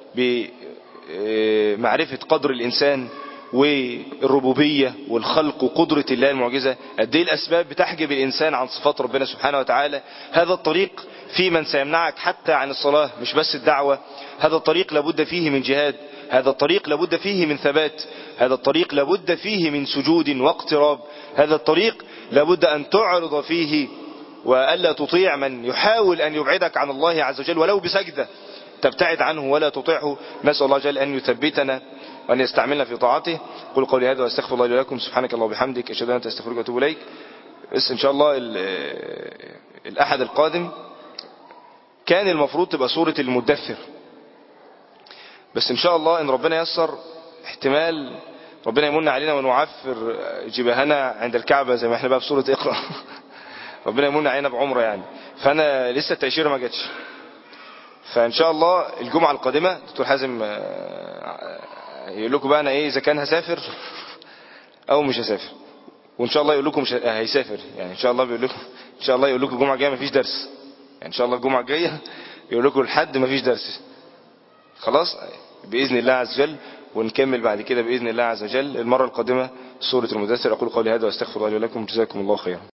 Speaker 1: بمعرفة قدر الإنسان والربوبية والخلق وقدرة الله المعجزة، قد ايه الأسباب بتحجب الإنسان عن صفات ربنا سبحانه وتعالى. هذا الطريق في من سيمنعك حتى عن الصلاة، مش بس الدعوة. هذا الطريق لابد فيه من جهاد، هذا الطريق لابد فيه من ثبات، هذا الطريق لابد فيه من سجود واقتراب، هذا الطريق لابد أن تعرض فيه وألا تطيع من يحاول أن يبعدك عن الله عز وجل ولو بسجدة تبتعد عنه ولا تطيعه. نسأل الله جل أن يثبتنا وأن يستعملنا في طاعته. قل قولي هذا واستغفر الله لي ولكم. سبحانك اللهم وبحمدك أشهد أن لا إله إلا أنت أستغفرك وأتوب إليك. بس إن شاء الله الأحد القادم كان المفروض تبقى سورة المدثر، بس إن شاء الله إن ربنا يسر احتمال ربنا يمن علينا ونعفر جباهنا عند الكعبة زي ما احنا بقى في سورة اقرأ ربنا يمن علينا بعمرة يعني. فأنا لسه التأشيرة ما جاتش، فإن شاء الله الجمعة القادمة دكتور حازم يقول لكم بقى أنا إيه إذا كان هسافر أو مش هسافر، وإن شاء الله يقول لكم مش هيسافر يعني. إن شاء الله بيقول لكم إن شاء الله يقول لكم الجمعة الجاية مفيش درس يعني. إن شاء الله الجمعة الجاية يقول لكم لحد مفيش درس خلاص بإذن الله عز وجل، ونكمل بعد كده بإذن الله عز وجل المرة القادمة سورة المدثر. أقول قولي هذا واستغفر الله لي ولكم. جزاكم الله خيرا.